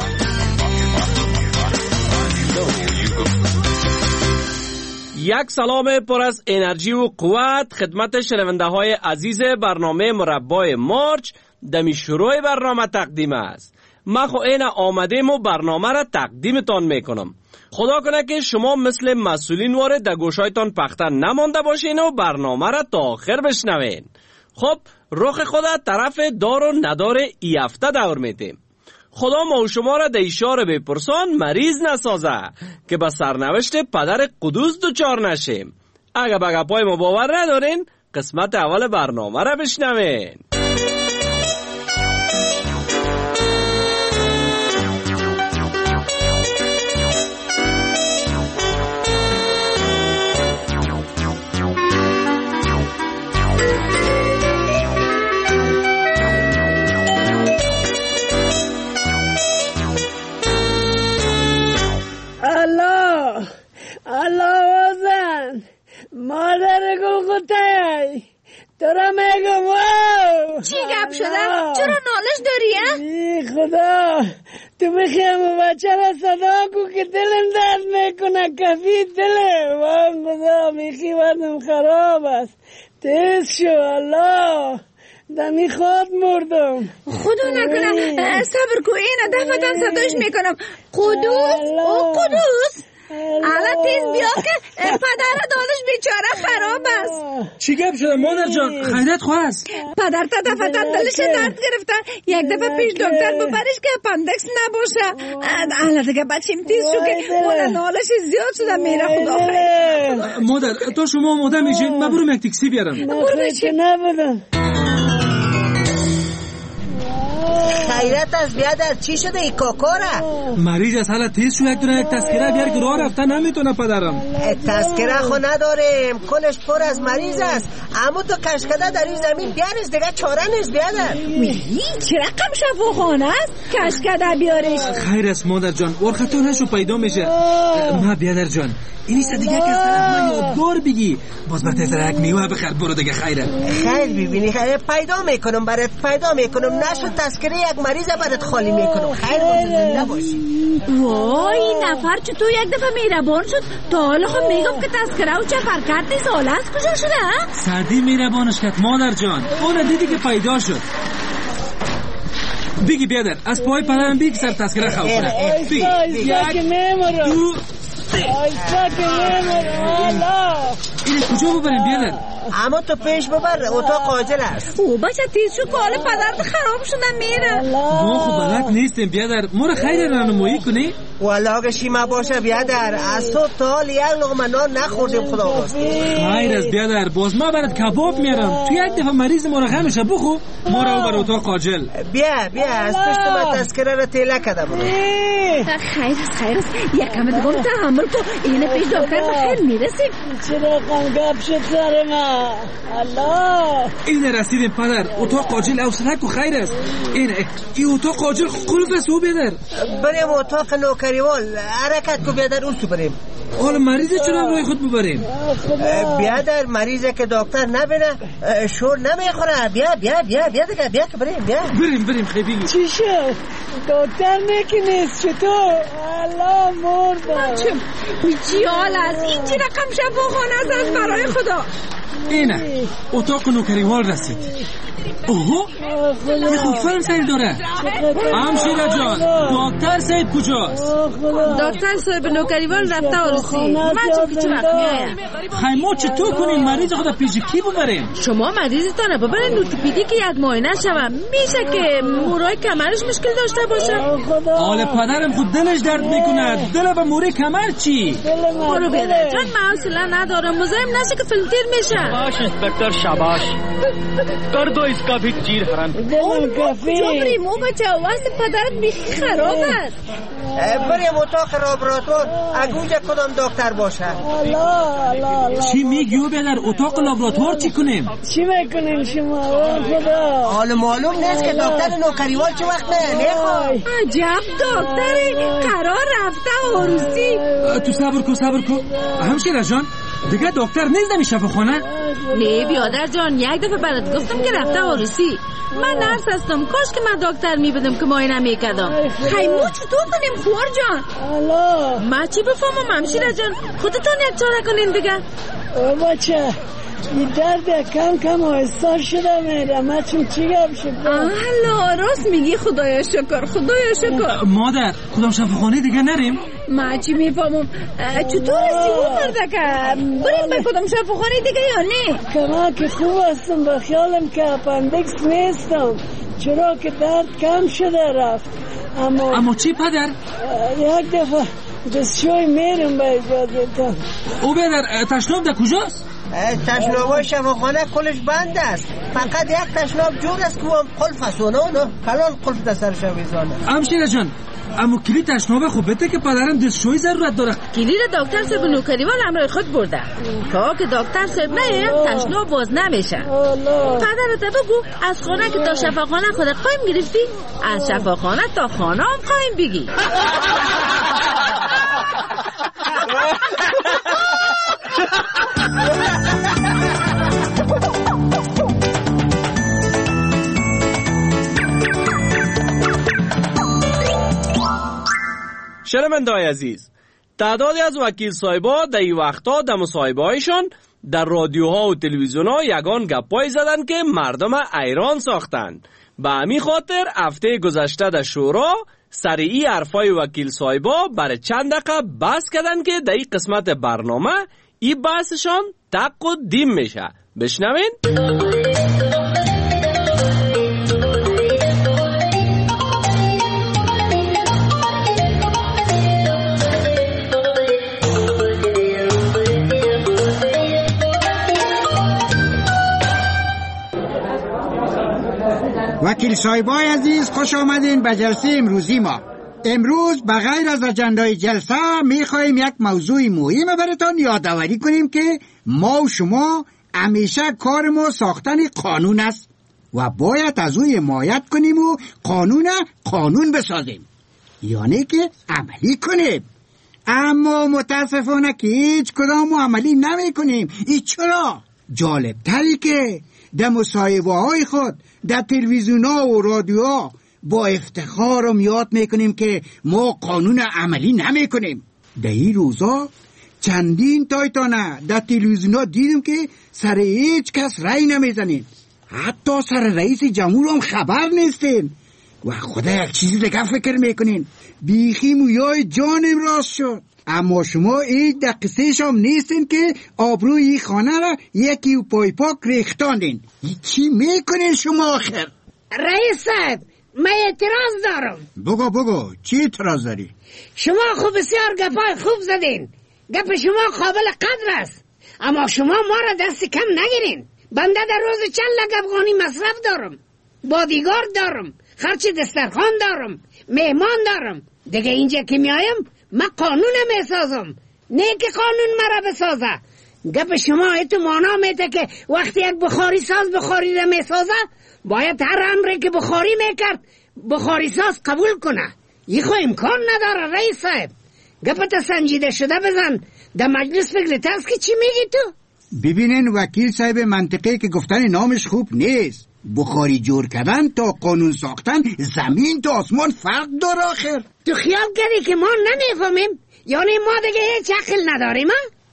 یک سلام پر از انرژی و قوت خدمت شنونده های عزیز برنامه مربای مارچ. دمی شروع برنامه تقدیم است. ما خو اینا آمدیم و برنامه را تقدیمتان میکنم. خدا کنه که شما مثل مسئولین وارد در گوشایتان پخته نمانده باشین و برنامه را تا آخر بشنوین. خب رخ خدا طرف دار و ندار ای هفته دور میتیم. خدا ما و شما را در اشاره بپرسان مریض نسازه که به سرنوشت پدر قدوس دوچار نشیم. اگه بگه پای ما باور ندارین قسمت اول برنامه را بشنوین. الله الله وزن مادر گلگوتای تو را میگم واو. چی گپ شده؟ چرا نالش داری؟ ای خدا تو میخیم و بچه را صدا کو که دلم درد میکنه کفی دلم. وای خدا میخی بدم خراب است. تیز شو الله دمی خود مردم. خدا نکنه صبر کو اینه دفتم صداش میکنم. قدوس او قدوس حالا تیز بیا که پدر دادش بیچاره خراب است. چی گپ شده مادر جان؟ خیرت خواه است؟ پدر تا دفتر دلش درد گرفته. یک دفعه پیش دکتر ببرش که اپندکس نباشه. حالا دیگه بچیم تیز شو که مادر نالش زیاد شده میره. خدا خیر. مادر تا شما آماده میشین من برم یک تاکسی بیارم. برو چه نبودم. خیرت از بیادر چی شده ای کاکاره؟ مریض از حالا تیز شو یک دونه یک تذکره بیار که راه رفته نمیتونه پدرم. تذکره خو نداریم کلش پر از مریض است. اما تو کشکده در این زمین بیارش دیگه چاره نیست بیادر. میگی چه رقم شفاخانه است کشکده بیارش؟ خیر است مادر جان ورخه نشو پیدا میشه. ما بیادر جان اینی سه دیگه که از طرف من یادگار بگی باز به تیتر یک میوه بخیر برو دیگه خیره. خیر ببینی خیر پیدا میکنم برات پیدا میکنم نشو تذکره یک مریض برات خالی میکنم. خیر زنده باشی. وای این نفر چطور یک دفعه مهربان شد تا حالا خب میگم که تذکره و چفر کرد نیست. حالا از کجا شده؟ سردی مهربانش کرد مادر جان. اون دیدی که پیدا شد. بگی بیادر از پای پدرم بگی سر تذکره خواه کنه. بگی یک دو آیسا که نمیم الله. اینه کجا ببریم بیادر؟ اما تو پیش ببر اتاق عاجل است. او بچه تیز شو که حال پدرت خراب شده میره. ما خب بلد نیستیم بیادر ما رو خیلی رانمایی کنی؟ والله اگه شیمه باشه بیادر از صبح تا حال یک لقمه نان نخوردیم خدا باسته. خیر است بیادر باز ما برات کباب میارم. تو یک دفعه مریض ما رو غمشه بخو ما رو بر اتاق عاجل. بیا بیا از پشت ما تذکره رو تیله کده برو. خیر است خیر است یکم دیگه تحمل کو اینه پیش دکتر بخیر میرسیم. چرا قم گپ شد سر ما الله. اینه رسیدیم پدر اتاق عاجل اوسنک و خیر است. اینه این اتاق عاجل قلف است او بیادر. بریم اتاق نوکریوال حرکت کو بیادر اون تو بریم. حالا مریض چرا برای خود ببریم؟ بیادر مریضه که دکتر نبینه شور نمیخوره. بیا بیا بیا بیا دیگه بیا که بریم بیا بریم بریم خیلی. چی شد؟ دکتر نکنیست چطور؟ الله مردم. چی حال است؟ این چی رقم شفاخانه است برای خدا؟ اینه اتاق نوکریوال رسید. اوه یه خوکفرم سید داره. همشیره جان دکتر سید کجاست؟ دکتر صاحب نوکریوال رفته عروسی. من چون که چه وقت میایم خیمه چطور کنیم مریض خدا پیش کی ببریم؟ شما مریضتانه ببرین نوتوپیدی که یک معاینه شوم. میشه که مورای کمرش مشکل داشته باشه. آل پدرم خود دلش درد میکنه. دل به موری کمر چی؟ برو بیادر جان من حوصله ندارم. مزاحم نشه که فیلتر میشه. باش انسپکتر شاباش. कर दो इसका भी चीर हरण جبری مو بچه واسه پدرت بیخی خراب است. بریم اتاق لابراتوار اگه کدام دکتر باشه. چی میگی و بیادر اتاق لابراتوار چی کنیم؟ چی میکنیم شما خدا؟ حالا معلوم نیست که دکتر نوکریوال چه وقت میاد. عجب دکتری قرار رفته عروسی. تو صبر کن صبر کن همشیره جان دیگه دکتر نیست در شفاخانه؟ نه بیادر جان یک دفعه برات گفتم که رفته عروسی. من نرس هستم کاش که من دکتر میبدم که معاینه میکردم. خیمو چطور کنیم خوار جان؟ من چی بفهمم همشیره جان خودتون یک چاره کنین دیگه. بچه این درد کم کم آهسته شده میره. من چون چی گم شد؟ اهلا راست میگی. خدایا شکر خدایا شکر. مادر کدام شفاخانه دیگه نریم؟ من چی میفهمم چطور سیو کرده که بریم به کدام شفاخانه دیگه یا نه؟ که من که خوب هستم به خیالم که اپندکس نیستم چرا که درد کم شده رفت. اما اما چی پدر؟ یک دفعه دستشوی میرم به اجازتان. او بیادر تشناب در کجاست؟ تشنابای شفاخانه کلش بند است. فقط یک تشناب جور است که هم قلف است. اونو کلان قلف در سرش میزانه. همشیره جان اما کلید تشنابه خوب بده که پدرم دستشوی ضرورت داره. کلید دکتر صاحب نوکریوال همراه خود برده. تا که دکتر صاحب نه تشناب باز نمیشه. پدرت بگو از خانه که تا شفاخانه خودت قایم گرفتی از شفاخانه تا خانه هم قایم بگی. شنونده‌های عزیز تعدادی از وکیل صاحبا در این وقتا در مصاحبه هایشان در رادیوها و تلویزیونها یگان گپایی زدن که مردم ایران ساختن. به همین خاطر هفته گذشته در شورا سریعی حرفای وکیل صاحبا برای چند دقیقه بحث کردن که در این قسمت برنامه این بحثشان تق و دیم میشه. بشنوین. وکیل صاحبای عزیز خوش آمدین به جلسه امروزی ما. امروز بغیر از اجندای جلسه میخوایم یک موضوع مهم براتون یادآوری کنیم که ما و شما همیشه کار ما ساختن قانون است و باید از او حمایت کنیم و قانون قانون بسازیم، یعنی که عملی کنیم. اما متاسفانه که هیچ کدام عملی نمی کنیم. ای چرا؟ جالب تری که در مصاحبه های خود در تلویزیون ها و رادیو ها با افتخار و یاد میکنیم که ما قانون عملی نمی کنیم. در این روزا چندین تایتانه در تلویزیون ها دیدیم که سر هیچ کس رای نمیزنین، حتی سر رئیس جمهور هم خبر نیستین و خدا یک چیزی دیگه فکر میکنین. بیخی مویای جانم راست شد. اما شما این در قصه شام نیستین که آبروی این خانه را یکی و پای پاک ریختاندین. چی میکنین شما آخر؟ رئیس صاحب من اعتراض دارم. بگو بگو چی اعتراض داری؟ شما خوب بسیار گپای خوب زدین، گپ شما قابل قدر است، اما شما ما را دست کم نگیرین. بنده در روز چند لگبغانی مصرف دارم، بادیگارد دارم، خرچ دسترخوان دارم، مهمان دارم. دیگه اینجا که میایم من قانون میسازم، نه که قانون مرا بسازه. گپ شما ایتو مانا میته که وقتی یک بخاری ساز بخاری را میسازه باید هر امری که بخاری میکرد بخاری ساز قبول کنه. این خو امکان نداره رئیس صاحب. گپت سنجیده شده بزن، در مجلس فکرت هست که چی میگی تو؟ ببینین وکیل صاحب منطقه که گفتن نامش خوب نیست. بخاری جور کردن تا قانون ساختن زمین تا آسمان فرق داره آخر. تو خیال کردی که ما نمیفهمیم؟ یعنی ما دیگه هیچ عقل نداریم ها؟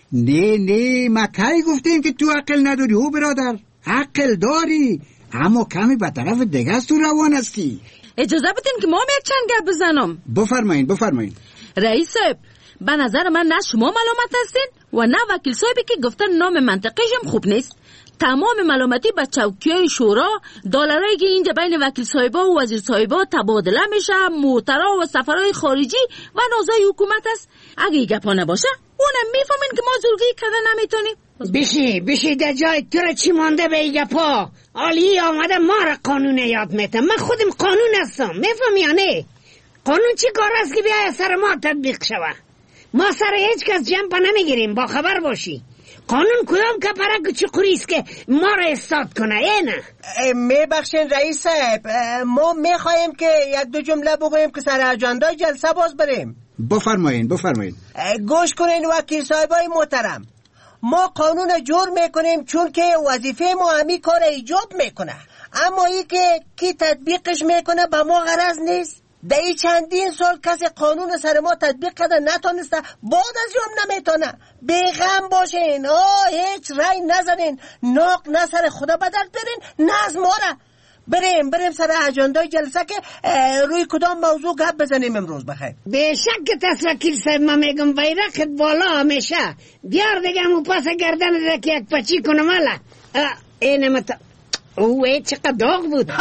نه نه ما کی گفتیم که تو عقل نداری او برادر؟ عقل داری، اما کمی به طرف دیگه است تو روان هستی. اجازه بدین که ما هم یک چند گپ بزنم. بفرمایین بفرمایین. رئیس صاحب، به نظر من نه شما ملامت هستین و نه وکیل صاحبی که گفتن نام منطقه‌ش هم خوب نیست. تمام ملامتی به چوکیای شورا، دلارایی که اینجا بین وکیل صاحبا و وزیر صاحبا تبادله میشه، موترا و سفرهای خارجی و نازای حکومت است. اگه این گپا نباشه اونم میفهمین که ما زورگی کردن نمیتونیم. بشی بشی در جای تو را چی مانده به این گپا؟ عالی آمده ما را قانون یاد میتم. من خودم قانون هستم، میفهمی یا نه؟ قانون چی کار است که بیای سر ما تطبیق شوه؟ ما سر هیچ کس جنب نمیگیریم، با خبر باشی. قانون کدام کپرک چقوری است که ما را استاد کنه؟ اینه میبخشین رئیس صاحب، ما میخوایم که یک دو جمله بگوییم که سر اجندای جلسه باز بریم. بفرمایین بفرمایین. گوش کنین وکیل صاحبای محترم، ما قانون جور میکنیم چون که وظیفه ما همی کار ایجاب میکنه، اما ای که کی تطبیقش میکنه به ما غرض نیست. در این چندین سال کسی قانون سر ما تطبیق کرده نتونسته، بعد از یوم نمیتونه. بیغم باشین، آه هیچ رای نزنین، ناق نه سر خدا بدل برین نه از ما را. بریم بریم سر اجندای جلسه که روی کدام موضوع گپ بزنیم امروز. بخیر. به شک تس وکیل صاحب، ما میگم بیرقت بالا همیشه. بیار دیگه مو پاس گردن را که یک پچی کنم. الا اینه متا اوه چقدر داغ بود.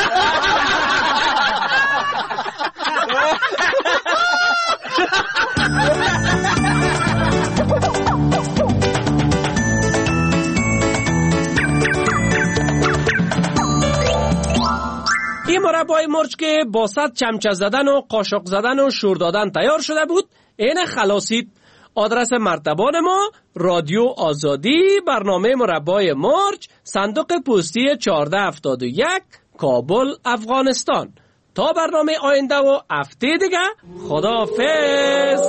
این مربای مرچ که با صد چمچه زدن و قاشق زدن و شور دادن تیار شده بود، این خلاصید. آدرس مرتبان ما رادیو آزادی، برنامه مربای مرچ، صندوق پستی چهارده هفتاد و یک، کابل، افغانستان. تا برنامه آینده و هفته دیگه، خداحافظ.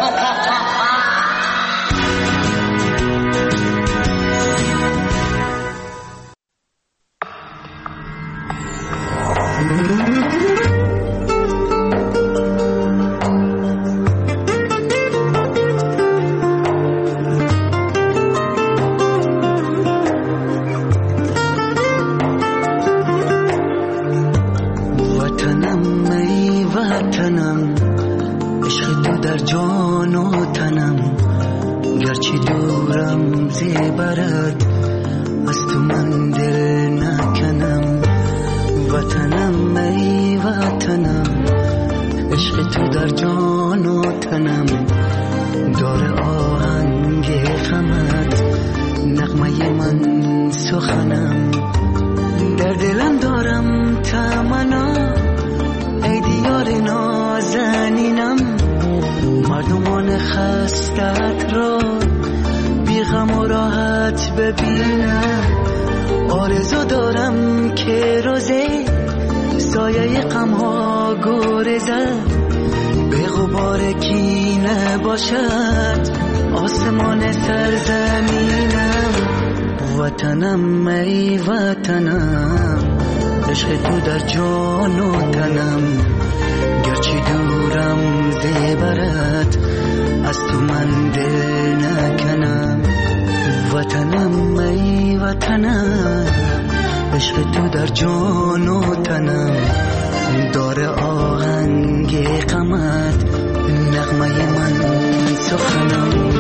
وطنم ای وطنم، عشق تو در جان و تنم، گرچه دورم زیبرت از تو من دل نکنم. وطنم ای وطنم، عشق تو در جان و تنم، داره آهنگ غمت نغمه من سخنم.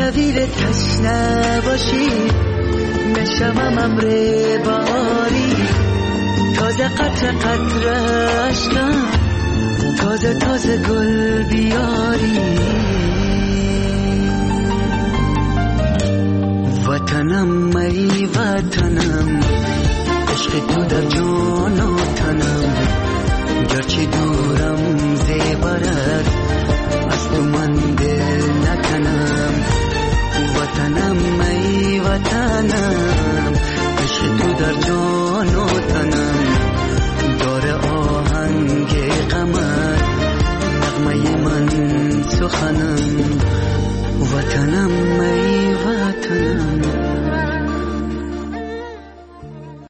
کویر تشنه باشی نشوم امر باری تازه قطر قطر عشقم تازه تازه گل بیاری وطنم ای وطنم عشق تو در جان و تنم گرچه دورم زیبرت از تو من دل نکنم وطنم ای وطنم عشق تو در جان